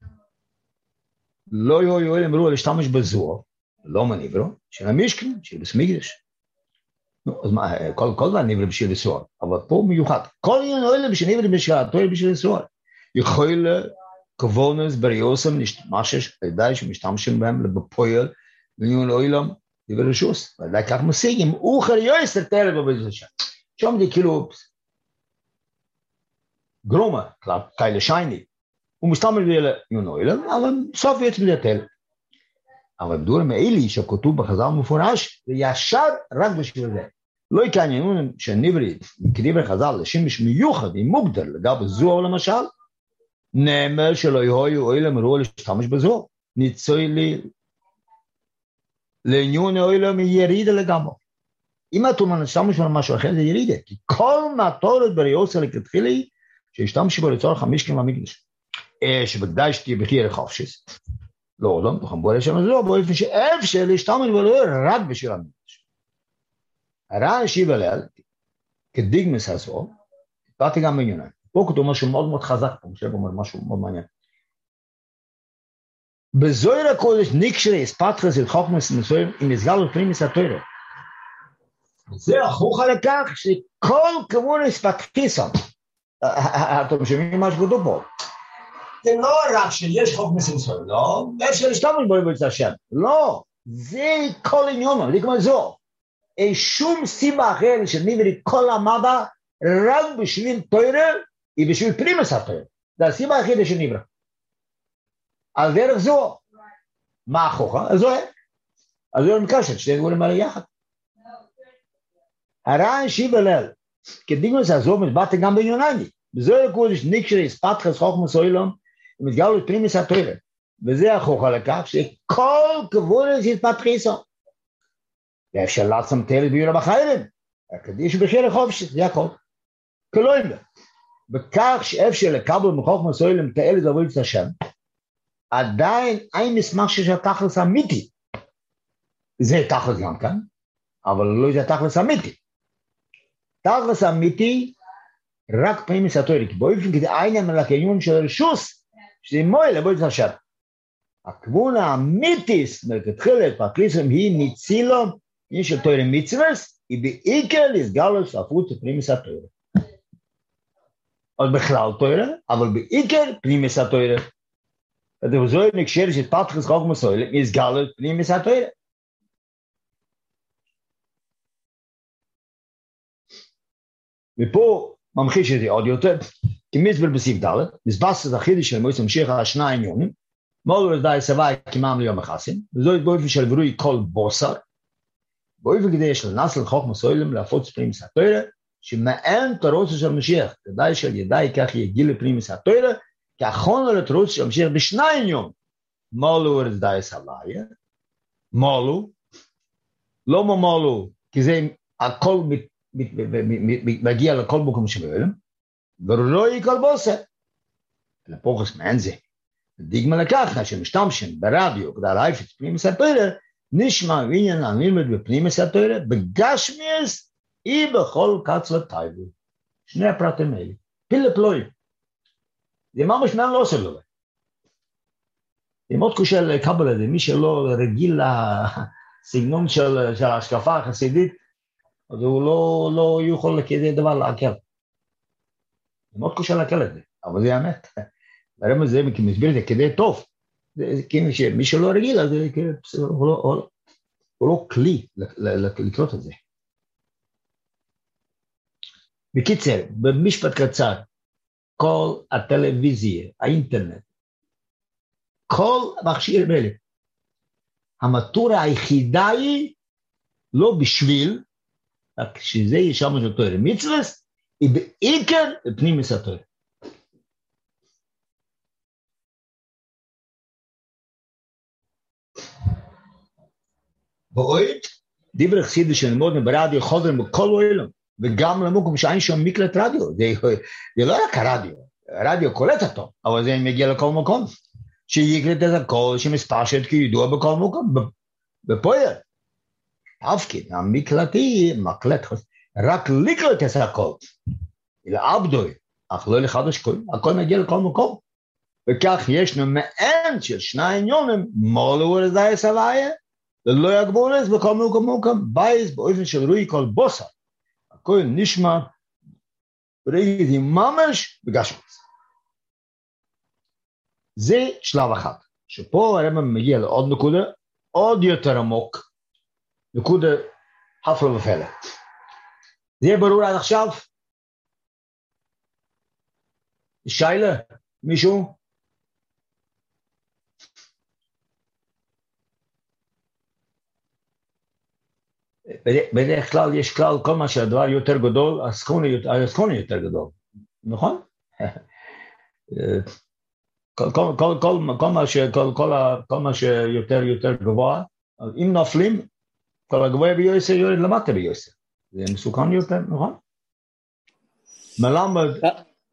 לא יועיל אמרו להשתמש בזוהר, לא מניברו, של המשכן, של בסמקדש. אז מה, כל דבר ניבר בשביל לסוהר, אבל פה מיוחד. כל עניין אוהלם שניבר בשביל התואר בשביל לסוהר. יכול כבונס בריאוסם נשתמשש, לידי שמשתמשים בהם בפועל, ועניין אוהלם ניבר רשוס. ועדי כך משיגים, אוכל יויסר תלב בבית שם. שם זה כאילו גרומה, כאלה שייני. הוא מסתמל בעניין אוהלם, אבל בסוף יצא לדתל. אבל בדורים האלה שכתוב בחז"ל מפורש, זה ישר רק בשביל זה. לא יקעניינו שניברי, כדברי חז"ל, לשימוש מיוחד עם מוגדר לגבי זוהר למשל, נאמר שלא יהיו אוהלם ראו להשתמש בזוהר, ניצוי לי לעניין אוהלם ירידה לגמרי. אם אתה משתמש במשהו אחר זה ירידה, כי כל מטורת בריאוסה לכתחילי, שהשתמש בו לצורך המשכן והמקדש. שבקדש תהיה בחיר חופשיס. לא, לא, תוכל בוא לשם הזו, באופן שאפשר להשתמש בו רק בשביל המקדש. הר"ן השיב עליה, כדיגמס הזו, באתי גם בענייניים. פה כתוב משהו מאוד מאוד חזק פה, משהו מאוד מעניין. בזוהר הקודש נקשרי אספתחס אל חוכמס מסוים עם הסגל ופנימיס התורה. זה הוכחה לכך שכל כמון אספתחיסם, אתם שומעים מה שכתוב פה, זה לא רק שיש חוכמס מסוים, לא, אפשר להשתמש בו לבית השם, לא, זה כל עניון, זה כמו זו, אין שום סיבה אחרת שנברי כל המדע רק בשביל תורה, היא בשביל פנימיס התורה, זה הסיבה היחידה שנברא. על דרך זו, מה החוכה? אז זו מקשת, שתי דברים האלה יחד. הרעיון שיב הלל, כדיגמוס הזו מתבטא גם בענייניים. בזו הקודש נקשרי אספתחס חוכמס אילום, ומתגלו את פנימיס התורה. וזה החוכה לכך שכל כבוד יתפתחיסו. ואפשר לעצם תלת ביורה בחיילים. הקדיש בחיר חופשי, זה הכל. כלום. בכך שאפשר לקבל מחוכמס אילום תאלת עבודת השם, עדיין אין מסמך שיש תכלס אמיתי. זה תכלס גם כאן, אבל לא זה תכלס אמיתי. תכלס אמיתי רק פנימיס התורה, כי באופן כדי עניין לקניון של רשוס, שזה מועל לעבודת השם. הכיוון האמיתיס מלכתחילה פרקליסם היא ניצילו, היא של תורה מצווס, היא בעיקר לסגלוס הפרות פנימיס התורה. אז בכלל תורה, אבל בעיקר פנימיס התורה. וזו נקשר שפתחס חוכמס אילום יסגל את פנימיס התורה. ופה ממחיש את זה עוד יותר, כי מסבר בסעיף ד' מסבס את החידוש של מועצת המשיח השני עניונים, מולו ודאי סבי כמם ליום החסים, וזו באופן של ברוי כל בוסר, באופן כדי של נסל חוכמס אילום להפוץ פנימיס התורה, שמען תורתו של משיח, כדאי של ידעי כך יגיל לפנימיס התורה, כי אחרון לתרוץ שמשיך בשני עניון, מולו ורצדאי סבאיה, מולו, לא מולו, כי זה הכל מגיע לכל מקום שבעולם, ורואי כל בוסר, לפוחס מעין זה. דיגמה לכך, שמשתמשים ברדיו, כדי להיפץ פנימיס התורה, נשמע ועניין הנלמד בפנימיס התורה, בגשמיאס, בכל קץ וטייבו. שני הפרטים האלה, פילה פלואים. זה ממש מעניין לא עושה לו. זה מאוד קשה לקבל את זה, מי שלא רגיל לסגנון של ההשקפה החסידית, אז הוא לא יכול כזה דבר לעכל. זה מאוד קשה לעכל את זה, אבל זה האמת. הרמז זה מסביר את זה כדי טוב. מי שלא רגיל, אז הוא לא כלי לקרות את זה. בקיצר, במשפט קצר, כל הטלוויזיה, האינטרנט, כל מכשיר מלא. המטורה היחידה היא לא בשביל, רק שזה ישם של תורה מצווס, היא בעיקר פנימיס התורה. בעוד, דיבר חסידות שנלמוד ברדיו חודר בכל העולם, וגם למקום שאין שם מקלט רדיו, זה לא רק הרדיו, הרדיו קולט אותו, אבל זה מגיע לכל מקום, שיקלט את הכל, שמספשת כידוע בכל מקום, בפועל. תפקיד, המקלטי, מקלט, רק לקלט את הכל, אלא עבדוי, אך לא לחדש כל, הכל מגיע לכל מקום, וכך ישנו מעין של שני עניונים, מולו ורצדאי סבאיה, ולא יגבולס בכל מקום, בייס באופן של רואי כל בוסר, הכל נשמע ברגע ממש בגשמס. זה שלב אחד, שפה הרמב"ם מגיע לעוד נקודה, עוד יותר עמוק, נקודה הפלא ופלא. זה יהיה ברור עד עכשיו? שאלה, מישהו? בדרך כלל יש כלל, כל מה שהדבר יותר גדול, הסכונה יותר גדול, נכון? כל מה שיותר גבוה, אם נופלים, כל הגבוה ביוסר יורד למטה ביוסר. זה מסוכן יותר, נכון? מלמד...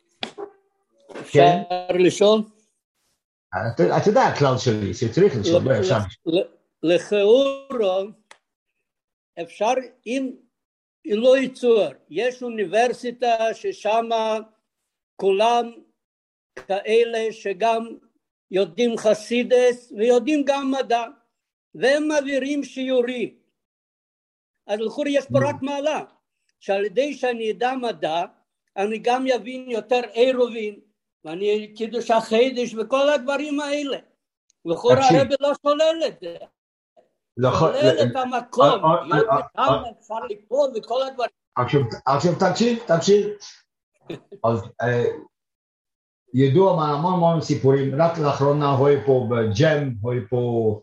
אפשר לשאול? אתה יודע הכלל שלי, שצריך לשאול, לא אפשר. לכאורה, אפשר, אם לא ייצור, יש אוניברסיטה ששם כולם כאלה שגם יודעים חסידס ויודעים גם מדע, והם מעבירים שיעורים. אז לכאורה יש פה רק מעלה, שעל ידי שאני אדע מדע, אני גם יבין יותר עירובין, ואני קידוש החידש וכל הדברים האלה. לכאורה הרב לא שולל את זה. שולל את המקום, שם אפשר לקרוא וכל הדברים. עכשיו תקשיב. אז ידוע מהמון סיפורים, רק לאחרונה רואה פה בג'ם, רואה פה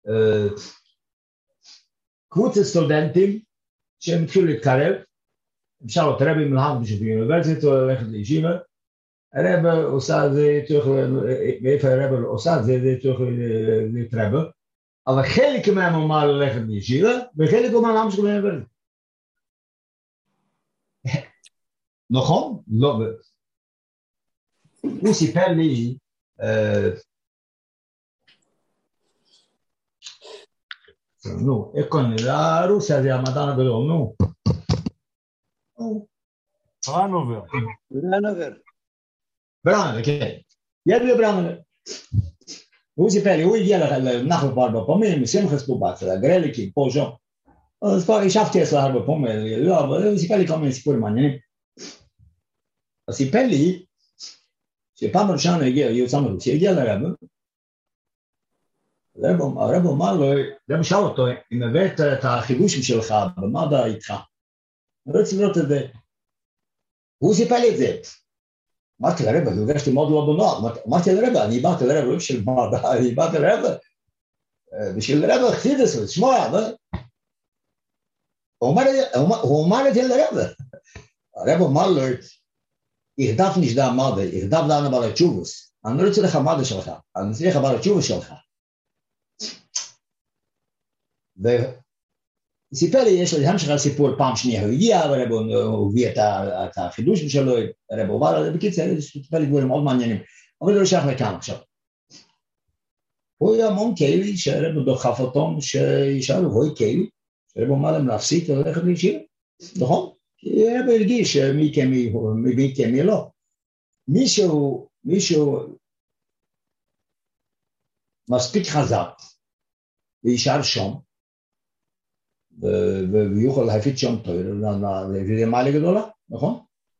קבוצת סטודנטים שהם התחילו להתקרב, אפשר להיות רבי מלהב באוניברסיטה, ללכת לישיבה, הרב עושה את זה, מאיפה הרב עושה את זה, זה צריך להתרבה, אבל חלק מהם אמר ללכת לישיבה, וחלק אמר להמשיך באוניברסיטה. נכון? לא. הוא סיפר לי, נו, איך קוראים לי? רוסיה זה המדען הגדול, נו. ברנובר, כן. ידוע ברנובר. הוא סיפר לי, הוא הגיע לנחל פה 4 פעמים, שמחס פה בצד, גרליקים, פה שם. אז כבר ישבתי אצלה 4 פעמים, לא, אבל הוא סיפר לי כל מיני סיפורים מעניינים. אז סיפר לי, שפעם ראשונה יוצא מרוסיה, הגיע לרב, הרב אמר לו, הרב שאל אותו, אם הבאת את החידושים שלך, במדע איתך, אני רוצה לראות את זה. הוא סיפר לי את זה. אמרתי לרב, אני הרגשתי מאוד לא בנוח, אמרתי לרב, אני באתי לרב, לא בשביל מדע, אני באתי לרב, בשביל לרב חסידס, לשמוע, הוא אמר את זה לרב. הרב אמר לו, ירדף נשדה מדע, ירדף לנו בעל התשובוס, אני לא רוצה לך מדע שלך, אני רוצה לך בעל התשובוס שלך. וסיפר לי, יש לי המשך הסיפור, פעם שנייה הוא הגיע, הרב הוא הביא את החידוש שלו, הרב הוא בא, בקיצור, סיפר לי דברים מאוד מעניינים, אבל זה לא שייך לכאן עכשיו. הוא היה המון כאלה שהרב דוחף אותם, שישאלו, הוא כאלה, שהרב אומר להם להפסיק וללכת לישיבה, נכון? כי הרב הרגיש מי כמי לא. מישהו מספיק חזק, וישאר שם, ויוכל להפיץ שם טוב, זה מעלה גדולה, נכון?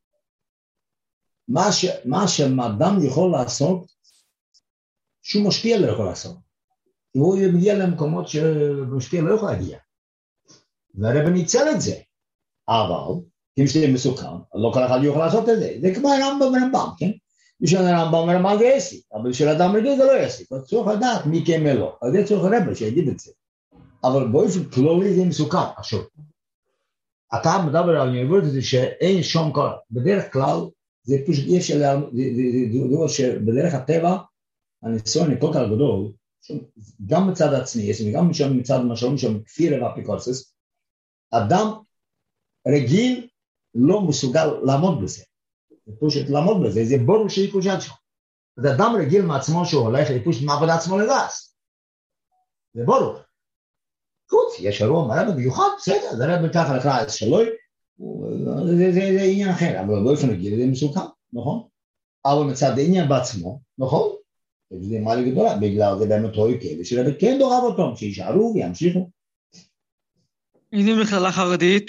מה שאדם יכול לעשות, שהוא משפיע לא יכול לעשות. הוא מגיע למקומות שמשפיע לא יכול להגיע. והרב ניצל את זה. אבל, אם שזה מסוכן, לא כל אחד יכול לעשות את זה. זה כמו הרמב"ם ורמב"ם, כן? בשביל הרמב"ם ורמב"ם זה עסק, אבל בשביל אדם רגיל זה לא עסק. אז צריך לדעת מי כן ולא. אז זה צריך רב שיגיד את זה. אבל באופן כללי זה מסוכן. עכשיו, אתה מדבר על אוניברסיטה שאין שום כל, בדרך כלל, זה פשוט אי אפשר, זה דבר שבדרך הטבע, הניסיון הוא כל כך גדול, גם מצד עצמי, וגם מצד משלים שם כפיר ואפיקורסס, אדם רגיל לא מסוגל לעמוד בזה. זה פשוט לעמוד בזה, זה ברור שהיא קושת שם. אז אדם רגיל מעצמו שהוא הולך לפשוט מעבוד עצמו לגס. זה ברור. חוץ, יש הרוב הרב מיוחד, בסדר, זה הרב ככה לקרא את שלוי, זה עניין אחר, אבל באופן רגיל זה מסוכן, נכון? אבל מצד העניין בעצמו, נכון? זה מעלה גדולה, בגלל זה באמת רואה כאלה, שרב כן דורב אותם, שישארו וימשיכו. איזה מכללה חרדית?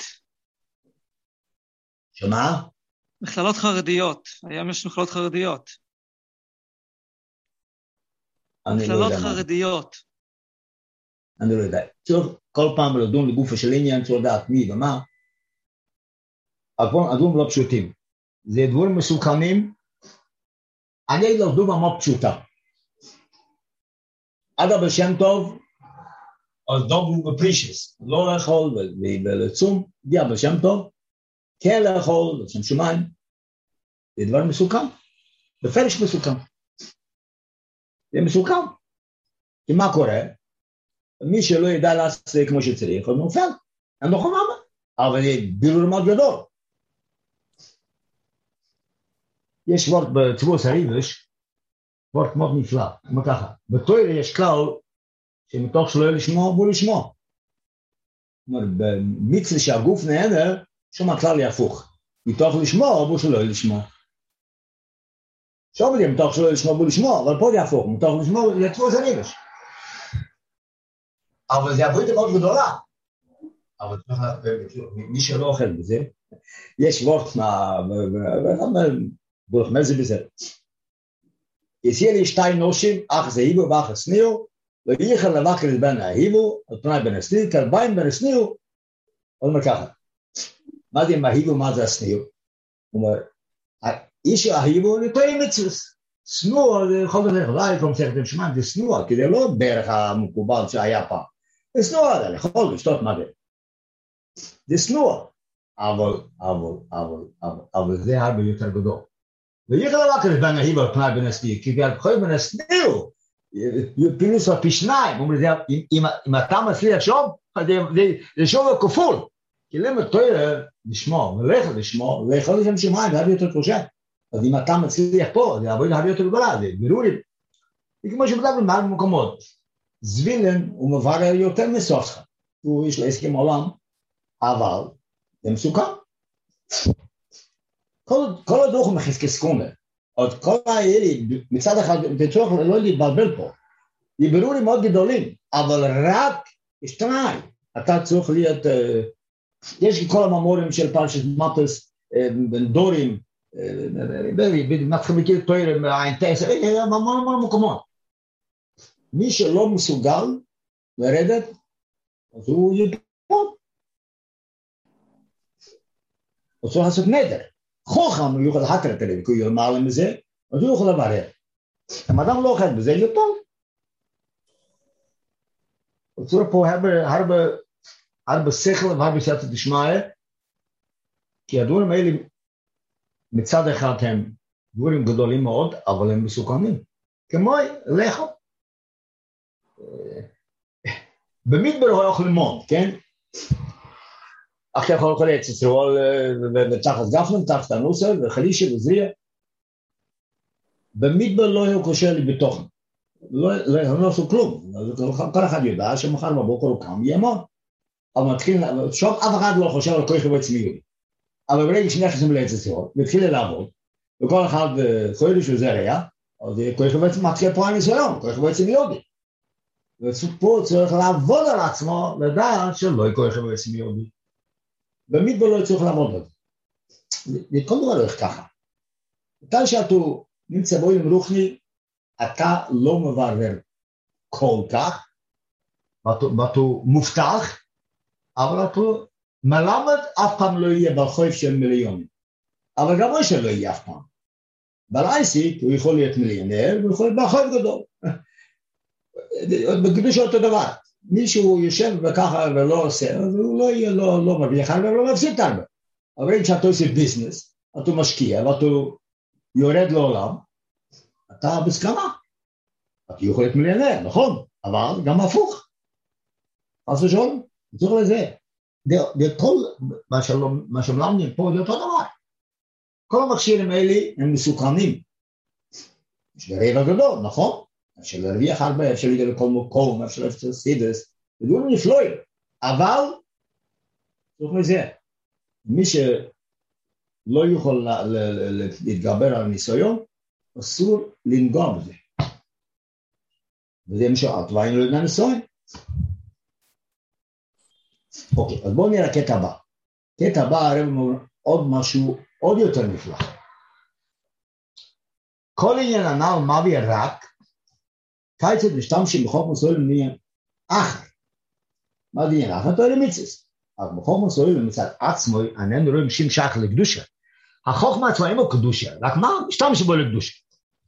שמה? מכללות חרדיות, היום יש מכללות חרדיות. מכללות חרדיות. אני לא יודע. צריך כל פעם לדון לגופה של עניין, צריך לדעת מי ומה. הדברים לא פשוטים. זה דברים מסוכנים. אני אגיד לך דוגמה מאוד פשוטה. עד אבא שם טוב, אז דוגמה בפרישס, לא לאכול ולצום, די אבא שם טוב, כן לאכול, לשם שמיים. זה דבר מסוכן. בפרש מסוכן. זה מסוכן. כי מה קורה? מי שלא ידע לעשות כמו שצריך, הוא נופל. אין לו חוממה. אבל זה בירור מאוד גדול. יש וורט בצבוס הריבש, וורט מאוד נפלא, כמו ככה. בתוירה יש כלל שמתוך שלא לשמוע בו לשמוע. זאת אומרת, במצווה שהגוף נהנה, שום הכלל היא הפוך. מתוך לשמוע או שלא לשמוע. שוב יודעים, מתוך שלא לשמוע בו לשמוע, אבל פה זה הפוך, מתוך לשמוע לתפוס הנפש. אבל זה עבודה מאוד גדולה. אבל מי שלא אוכל בזה, יש וורט מה זה בזה. יסיע לי שתי נושים, אח זה היבו ואח הסניעו, ויחל לבקר בין ההיבו, על פני בין הסניעו, כלביים בין הסניעו, הוא אומר ככה, מה זה עם ההיבו, מה זה הסניעו? הוא אומר, איש ההיבו נטועים מצווס, סנוע, זה יכול להיות, אולי לא מצליח לשמוע, זה סנוע, כי זה לא בערך המקובל שהיה פעם, זה סנוע, זה יכול לשתות מה זה. זה סנוע, אבל זה הרבה יותר גדול. ויחל לבקר בין ההיבו על פני בין הסניעו, כי בכל בין הסניעו, פינוס פי שניים, אם אתה מצליח שום, זה שום כפול, כי למה תוירה לשמוע, ולך לשמוע, ולאכול לשם שמיים, זה הרבה יותר קשה. אז אם אתה מצליח פה, זה הרבה יותר גדולה, זה ברורים. וכמו שמדברים מעל במקומות, זבילן הוא מברר יותר מסוף, יש לו הסכם עולם, אבל זה מסוכן. כל הדוח הוא מחזקס קומר, עוד כל האלה, מצד אחד, בצורך לא להתבלבל פה, דיברורים מאוד גדולים, אבל רק שתיים, אתה צריך להיות, יש כל הממורים של פרשת מטוס, דורים, מתחילים מכיר תוירים, האינטרס, המון מקומות. מי שלא מסוגל לרדת, אז הוא יתפות. הוא צריך לעשות נדר. חוכם הוא יוכל להכר את הלב, כי הוא יאמר להם בזה, אז הוא יכול לברר. אם אדם לא אוכל בזה, זה טוב. הוא צריך פה הרבה שכל והרבה סייעתא דשמיא, כי הדברים האלה מצד אחד הם דברים גדולים מאוד, אבל הם מסוכנים. כמו לחם. במדבר הוא יכול ללמוד, כן? עכשיו יכול לאכול עץ יצרול ותחת גפן, תחת הנוסה וחלישה וזריה. במדבר לא יהיו קושר לי בתוכן. לא עשו כלום. כל אחד יודע שמחר בבוקר הוא קם יעמוד. אבל מתחיל, שוב אף אחד לא חושב על כוח ובעצם יהודי. אבל ברגע שנכנסים לעץ יצרול, והתחילה לעבוד, וכל אחד חודש וזרע, אז כוח ובעצם מתחיל פה הניסיון, כוח ובעצם יהודי. ופה צריך לעבוד על עצמו, לדעת שלא יהיה כוח ובעצם יהודי. במדבר לא צריך לעמוד בזה. וכל דבר הולך ככה. אתה שאתה נמצא בו עם רוחני, אתה לא מברר כל כך, ואתה מובטח, אבל אתה מלמד אף פעם לא יהיה בחוף של מיליונים. אבל גם לא שלא יהיה אף פעם. בלעסית הוא יכול להיות מיליונר, הוא יכול להיות בחוף גדול. בקדוש אותו דבר. מישהו יושב וככה ולא עושה, אז הוא לא יהיה, לא מרוויח הרבה ולא מפסיד הרבה. אבל אם שאתה עושה ביזנס, אתה משקיע ואתה יורד לעולם, אתה בסכמה. אתה יכול להיות מיליונר, נכון? אבל גם הפוך. אז לשאול, צריך לזה. כל מה שמלמדים פה זה אותו דבר. כל המכשירים האלה הם מסוכנים. יש לרבע גדול, נכון? אפשר להרוויח הרבה, אפשר להגיע לכל מקום, אפשר להפצר סידס, זה דברים נפלאים, אבל צריך לזה, מי שלא יכול להתגבר על הניסיון, אסור לנגוע בזה. וזה משעת, והיינו לדעת ניסיון. אוקיי, אז בואו נראה קטע הבא. קטע הבא הרי עוד משהו עוד יותר נפלא. כל עניין הנ"ל מביא רק כיצד משתמשים בחוכמה סוהילים נהיה אחר. מה זה עניין? אחר תוהה למצווה. אבל בחוכמה סוהילים מצד עצמו, איננו רואים שום שייך לקדושה. החוכמה עצמה אין בו קדושה, רק מה? משתמשים בו לקדושה.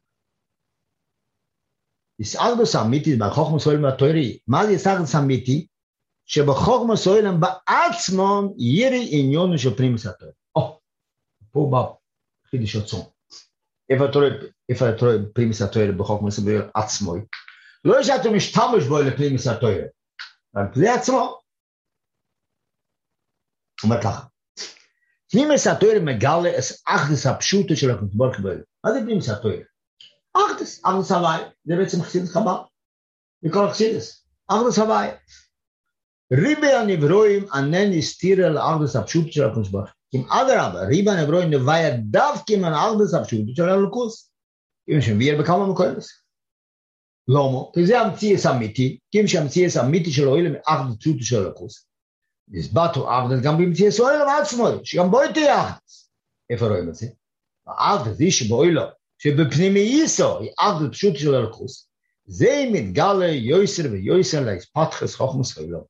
יסערדוס אמיתי בחוכמה סוהילים התוהרי. מה זה יסערדוס אמיתי? שבחוכמה סוהילים בעצמם ירי עניון של פנימוס התוהר. פה בא חידוש עצום. איפה אתה רואה פנימוס התוהר בחוכמה סוהילים עצמו? לא שאתה משתמש בו לפנימוס התוהר, אבל זה עצמו. הוא אומר ככה, פנימוס התוהר מגלה את אחדוס הפשוטו של הקדוש ברוך הוא. מה זה פנימוס התוהר? אחדוס הוואי, זה בעצם חסידות חב"ד. מכל חסידות, אחדוס הוואי. ריבי הנברואים אינני סתירה לאחדוס הפשוטו של הקדוש ברוך הוא. כי אדרבה, ריבן הברוי נוויה דווקא מן ארבס הפשוטות של הלוקוס, אם שמביא בכמה מקומות. למה? כי זה המציאס אמיתי, כי אם שהמציאס אמיתי של אוהלם ארבס הפשוטות של הלוקוס, נסבטו ארבס גם במציאס אוהלם עצמו, שגם בו תהיה ארבס. איפה רואים את זה? הארבס זה שבאוהלם, שבפנימי ייסו, היא ארבס הפשוטות של הלוקוס, זה מתגלה יויסר ויויסר להספתחס חוכמוס ואילום.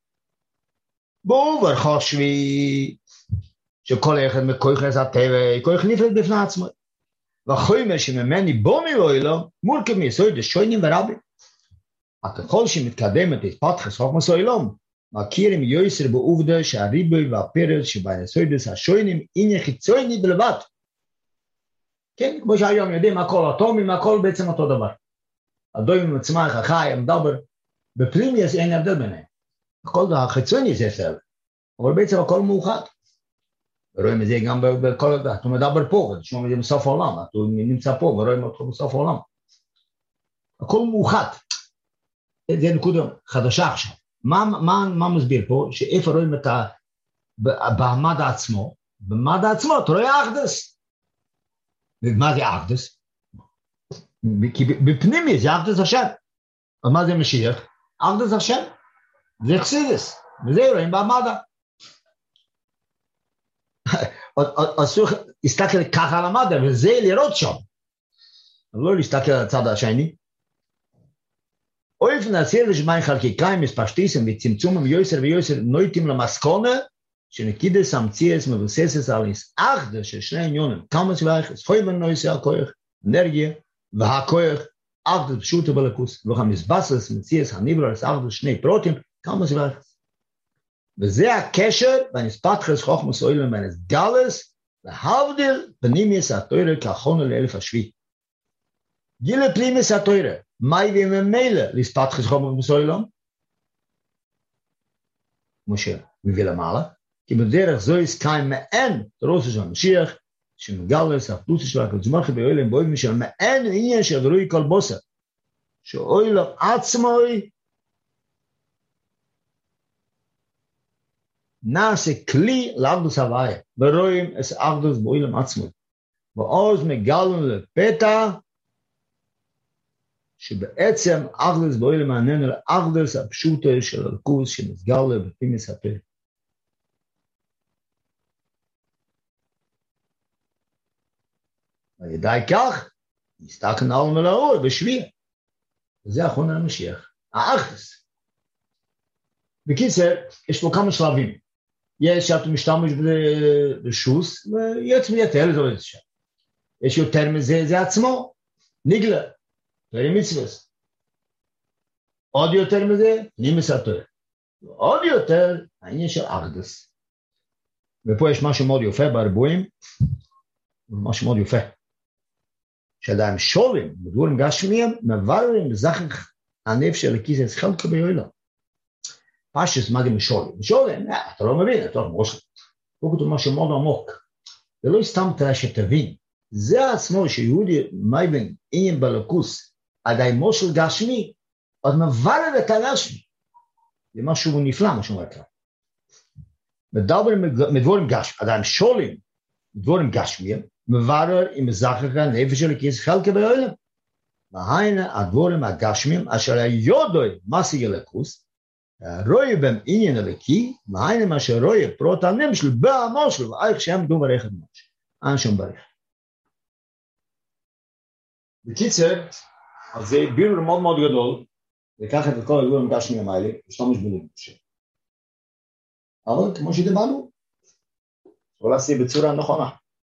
בואו וחושבי שכל אחד מכויכס הטבע, כויך נפלט בפני עצמו. והחומר שממני בומי ואילום, מורכב מיסוד השוינים ורבים. ככל שמתקדמת הספתחס חוכמוס ואילום, מכירים יויסר בעובדה שהריבוי והפרץ שבין יסודס השוינים איני חיצוני בלבד. כן, כמו שהיום יודעים, הכל אטומים, הכל בעצם אותו דבר. הדומים מצמח, החי, המדבר, בפרימיוס אין הבדל ביניהם. הכל החיצוני זה סבל, אבל בעצם הכל מאוחד. ורואים את זה גם בכל, אתה מדבר פה, ותשמע את זה בסוף העולם, אתה נמצא פה ורואים אותו בסוף העולם. הכל מאוחד. זה נקודה חדשה עכשיו. מה מסביר פה? שאיפה רואים את במד עצמו? במד עצמו, אתה רואה אחדס. ומה זה אחדס? כי בפנימי זה אחדס השם. אז מה זה משיח? אחדס השם. זה חסידס. וזה רואים במדה. אסור להסתכל ככה על המדה, וזה לראות שם. לא להסתכל על הצד השני. אויף נעשיר ושמיים חלקיקאים מספשטיסם וצמצומם יויסר ויויסר נויטים למסקונה, שנקידס המציאס מבוססס על אחדס של שני עניונים, כמה סביח, סחויבן נויסר הכוח, אנרגיה, והכוח, אחדס פשוט בלקוס, והמסבסס מציאס הניברס אחדס שני פרוטים, כמה סביח. וזה הקשר בין הספתחס חוכמוס אוילם בין הסגלס, להבדיל פנימיוס התוירה כאחרונה לאלף השביעי. גילה פנימיוס התוירה, מה יביא ממילא להספתחס חוכמוס אוילם? כמו שמביא למעלה, כי בדרך זו יסקיים מעין תרוסו של המשיח, שמגלס הפלוסה של הקדוש באוילם באוילם של מעין עניין של רואי כל בוסר, שאוילם עצמוי נעשה כלי לאחדוס הוויה, ורואים את האחדוס באוילם עצמו. ואז מגלנו לפתע, שבעצם אחדוס באוילם מעניין לאחדוס הפשוטה של הלכוס שנסגל בפנימיוס התורה. וידעי כך, נסתכן על מלאור בשביע. וזה אחרון המשיח, האחדוס. בקיצר, יש פה כמה שלבים. יש שאתה משתמש בשוס, ויש מיותר לזה שם. יש יותר מזה, זה עצמו, ניגלה, תראי מצווס. עוד יותר מזה, נימס התורה. עוד יותר, העניין של אחדוס. ופה יש משהו מאוד יפה ברבועים, משהו מאוד יפה. שעדיין שורים, בדבורים גשמיים, מבררים בזכך הנפש של הכיסס חלקה ביועלה. פשטס מה זה משולים? משולים, אתה לא מבין, אתה לא מושל. פה כתוב משהו מאוד עמוק. זה לא סתם תראה שתבין. זה עצמו שיהודי מייבן עניין בלקוס, עדיין מושל גשמי, עוד מברר את הגשמי. זה משהו נפלא, משהו מרקע. מדברים מדבורים גשמי, עדיין שולים, מדבורים גשמיים, מברר עם זכך הנפש של הכיס חלקה בעולם. והיינה הדבורים הגשמיים, אשר היודוי מסי ילקוס, רואה בהם עניין הלקי, והיינה מה שרואה פרוט הנמשל בעמושל, ואיך שהם דום ברך את מושל. אנשום ברך. בקיצר, אז זה בירור מאוד מאוד גדול, לקחת את כל הדברים גשמיים האלה, ושתמש בלים מושל. אבל כמו שדיברנו, לא לעשות בצורה נכונה.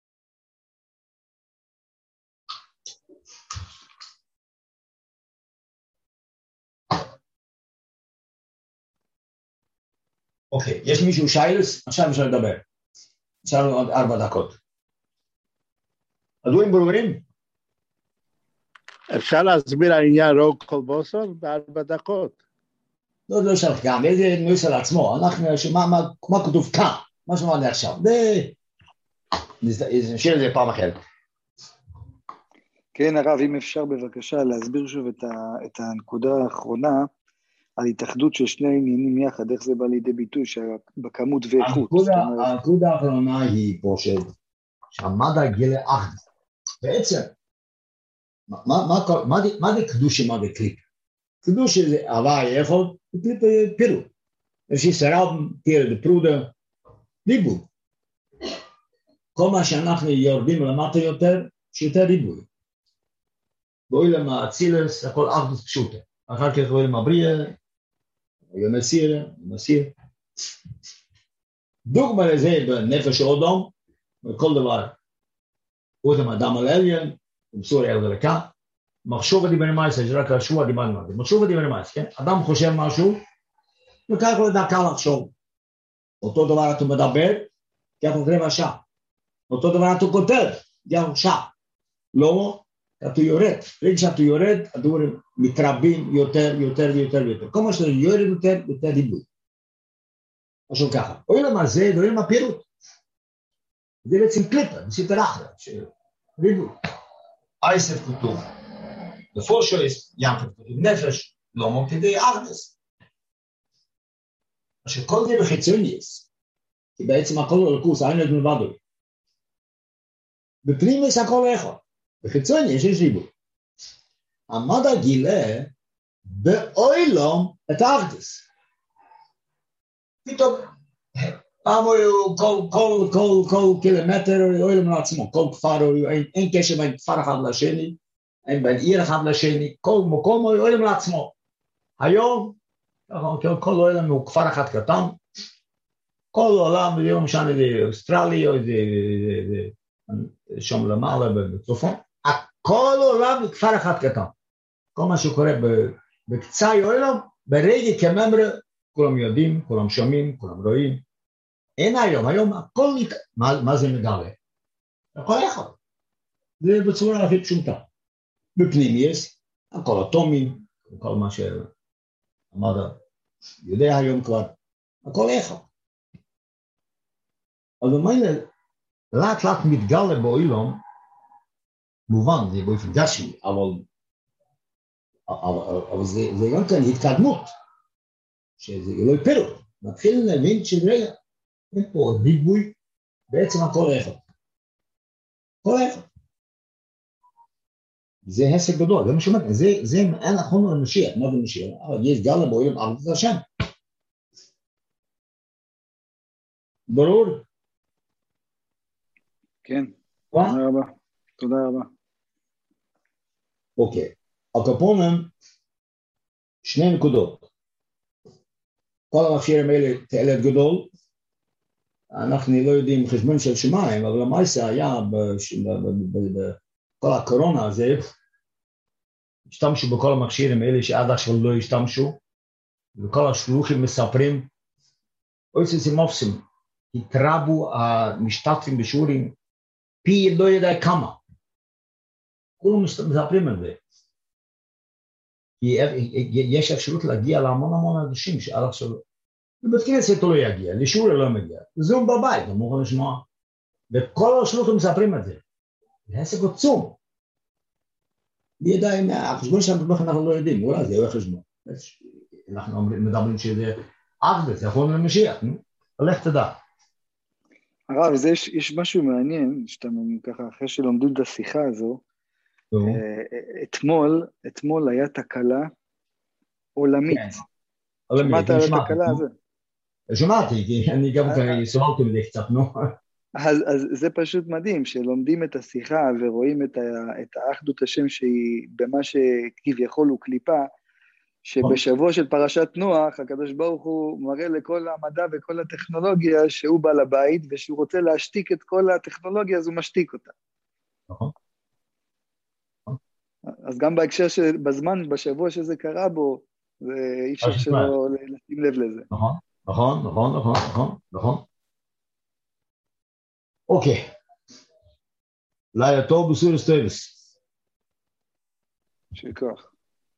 אוקיי, יש מישהו שיילס? עכשיו אפשר לדבר. אפשר עוד 4 דקות. הדברים ברורים? אפשר להסביר העניין רוג כל בוסר ב4 דקות? לא אפשר גם, איזה נויס על עצמו. אנחנו, מה כתוב כאן? מה שמענו עכשיו? נשאיר את זה פעם אחרת. כן, הרב, אם אפשר בבקשה להסביר שוב את הנקודה האחרונה, על התאחדות של שני עניינים יחד, איך זה בא לידי ביטוי, בכמות ואיכות. הנקודה האחרונה היא פה שהמדע הגיע לאחד. בעצם, מה זה קדוש ומה זה קליפ? קדוש זה אהבה יכול, וקליפ פירו. שישראל תהיה לפרודה, ריבוי. כל מה שאנחנו יורדים למטה יותר, שיותר ריבוי. באוילם האצילס, הכל אחדות פשוטה. אחר כך באוילם הבריאה, באוילם מסיר. דוגמה לזה בנפש של אדם, בכל דבר. אודם אדם על אליין, במסור אל ולקה, מחשוב דיבר מייס, זה רק השבוע דיבר מייס. מחשוב דיבר מייס, כן? אדם חושב משהו, וכך לא יודע קל לחשוב. אותו דבר אתה מדבר, כך הוא רבע שעה. אותו דבר אתה כותב, כך שעה. לא, אתה יורד. רגע שאתה יורד, הדברים מתרבים יותר. כל מה שאתה יורד יותר ריבוי. משהו ככה. אוי למה זה, דברים הפירוט. זה בעצם קליפה, זה סיפר אחלה, ריבוי. אייסף כתוב. לפורשו יש ינקב כתוב נפש, לא מוקדי ארדס. שכל זה בחיצוניוס, כי בעצם הכל הולכוס, אין את מלבדו. בפנימיוס הכל אחד, בחיצוניוס יש ריבוי. המדע גילה באוילום את הארדס. פתאום, פעם כל קילומטר אוילום לעצמו, כל כפר, אין קשר בין כפר אחד לשני, אין בין עיר אחד לשני, כל מקום אוילום לעצמו. היום, כל העולם הוא כפר אחד קטן, כל העולם, זה לא משנה, זה אוסטרליה, זה שם למעלה בצפון, כל העולם הוא כפר אחד קטן. כל מה שקורה בקצה העולם, ברגע כממרה, כולם יודעים, כולם שומעים, כולם רואים. אין היום הכל, מה זה מגלה? הכל אחד. זה בצורה הכי פשוטה. בפנימיוס, הכל אטומים, כל מה המדע יודע היום כבר, הכל אחד. אבל במילא, לאט מתגלה באוילום, מובן, זה באופן גשמי, אבל זה גם כאן התקדמות, שזה לא פירוט. מתחיל להבין שרגע, אין פה ריבוי, בעצם הכל אחד. הכל אחד. זה הישג גדול, זה מה שאומר, זה אין נכון למשיח, מה זה משיח? אבל יש גלה באוילום ארץ השם. ברור? כן, תודה רבה. אוקיי, הקופונים, שני נקודות. כל המכשירים האלה תעלת גדול, אנחנו לא יודעים חשבון של שמיים, אבל המעשה היה בכל הקורונה הזה, השתמשו בכל המכשירים האלה שעד עכשיו לא השתמשו, וכל השלוחים מספרים, אויסס מופסים, התרבו המשתתפים בשיעורים, פי לא יודע כמה. כולם מספרים על זה. יש אפשרות להגיע להמון אנשים שעד עכשיו, בבית כנסת לא יגיע, לשיעור לא מגיע, זום בבית, לא מוכן לשמוע. וכל השלוחים מספרים על זה. זה עסק עצום. מי יודע אם החשבון שלנו אנחנו לא יודעים, אולי זה יהיה חשבון. אנחנו מדברים שזה אחדות, זה יכול למשיח, הולך תדע. הרב, יש משהו מעניין, שאתה ככה, אחרי שלומדים את השיחה הזו, אתמול היה תקלה עולמית. שמעת על התקלה הזו? שמעתי, כי אני גם סובלתי מזה קצת, נו. אז זה פשוט מדהים, שלומדים את השיחה ורואים את האחדות השם שהיא במה שכביכול הוא קליפה, שבשבוע של פרשת נוח, הקדוש ברוך הוא מראה לכל המדע וכל הטכנולוגיה שהוא בא לבית, ושהוא רוצה להשתיק את כל הטכנולוגיה, אז הוא משתיק אותה. נכון. אז גם בהקשר שבזמן, בשבוע שזה קרה בו, אי אפשר שלא לשים לב לזה. נכון. אוקיי. לילה טוב בסורס טויבס. שכוח.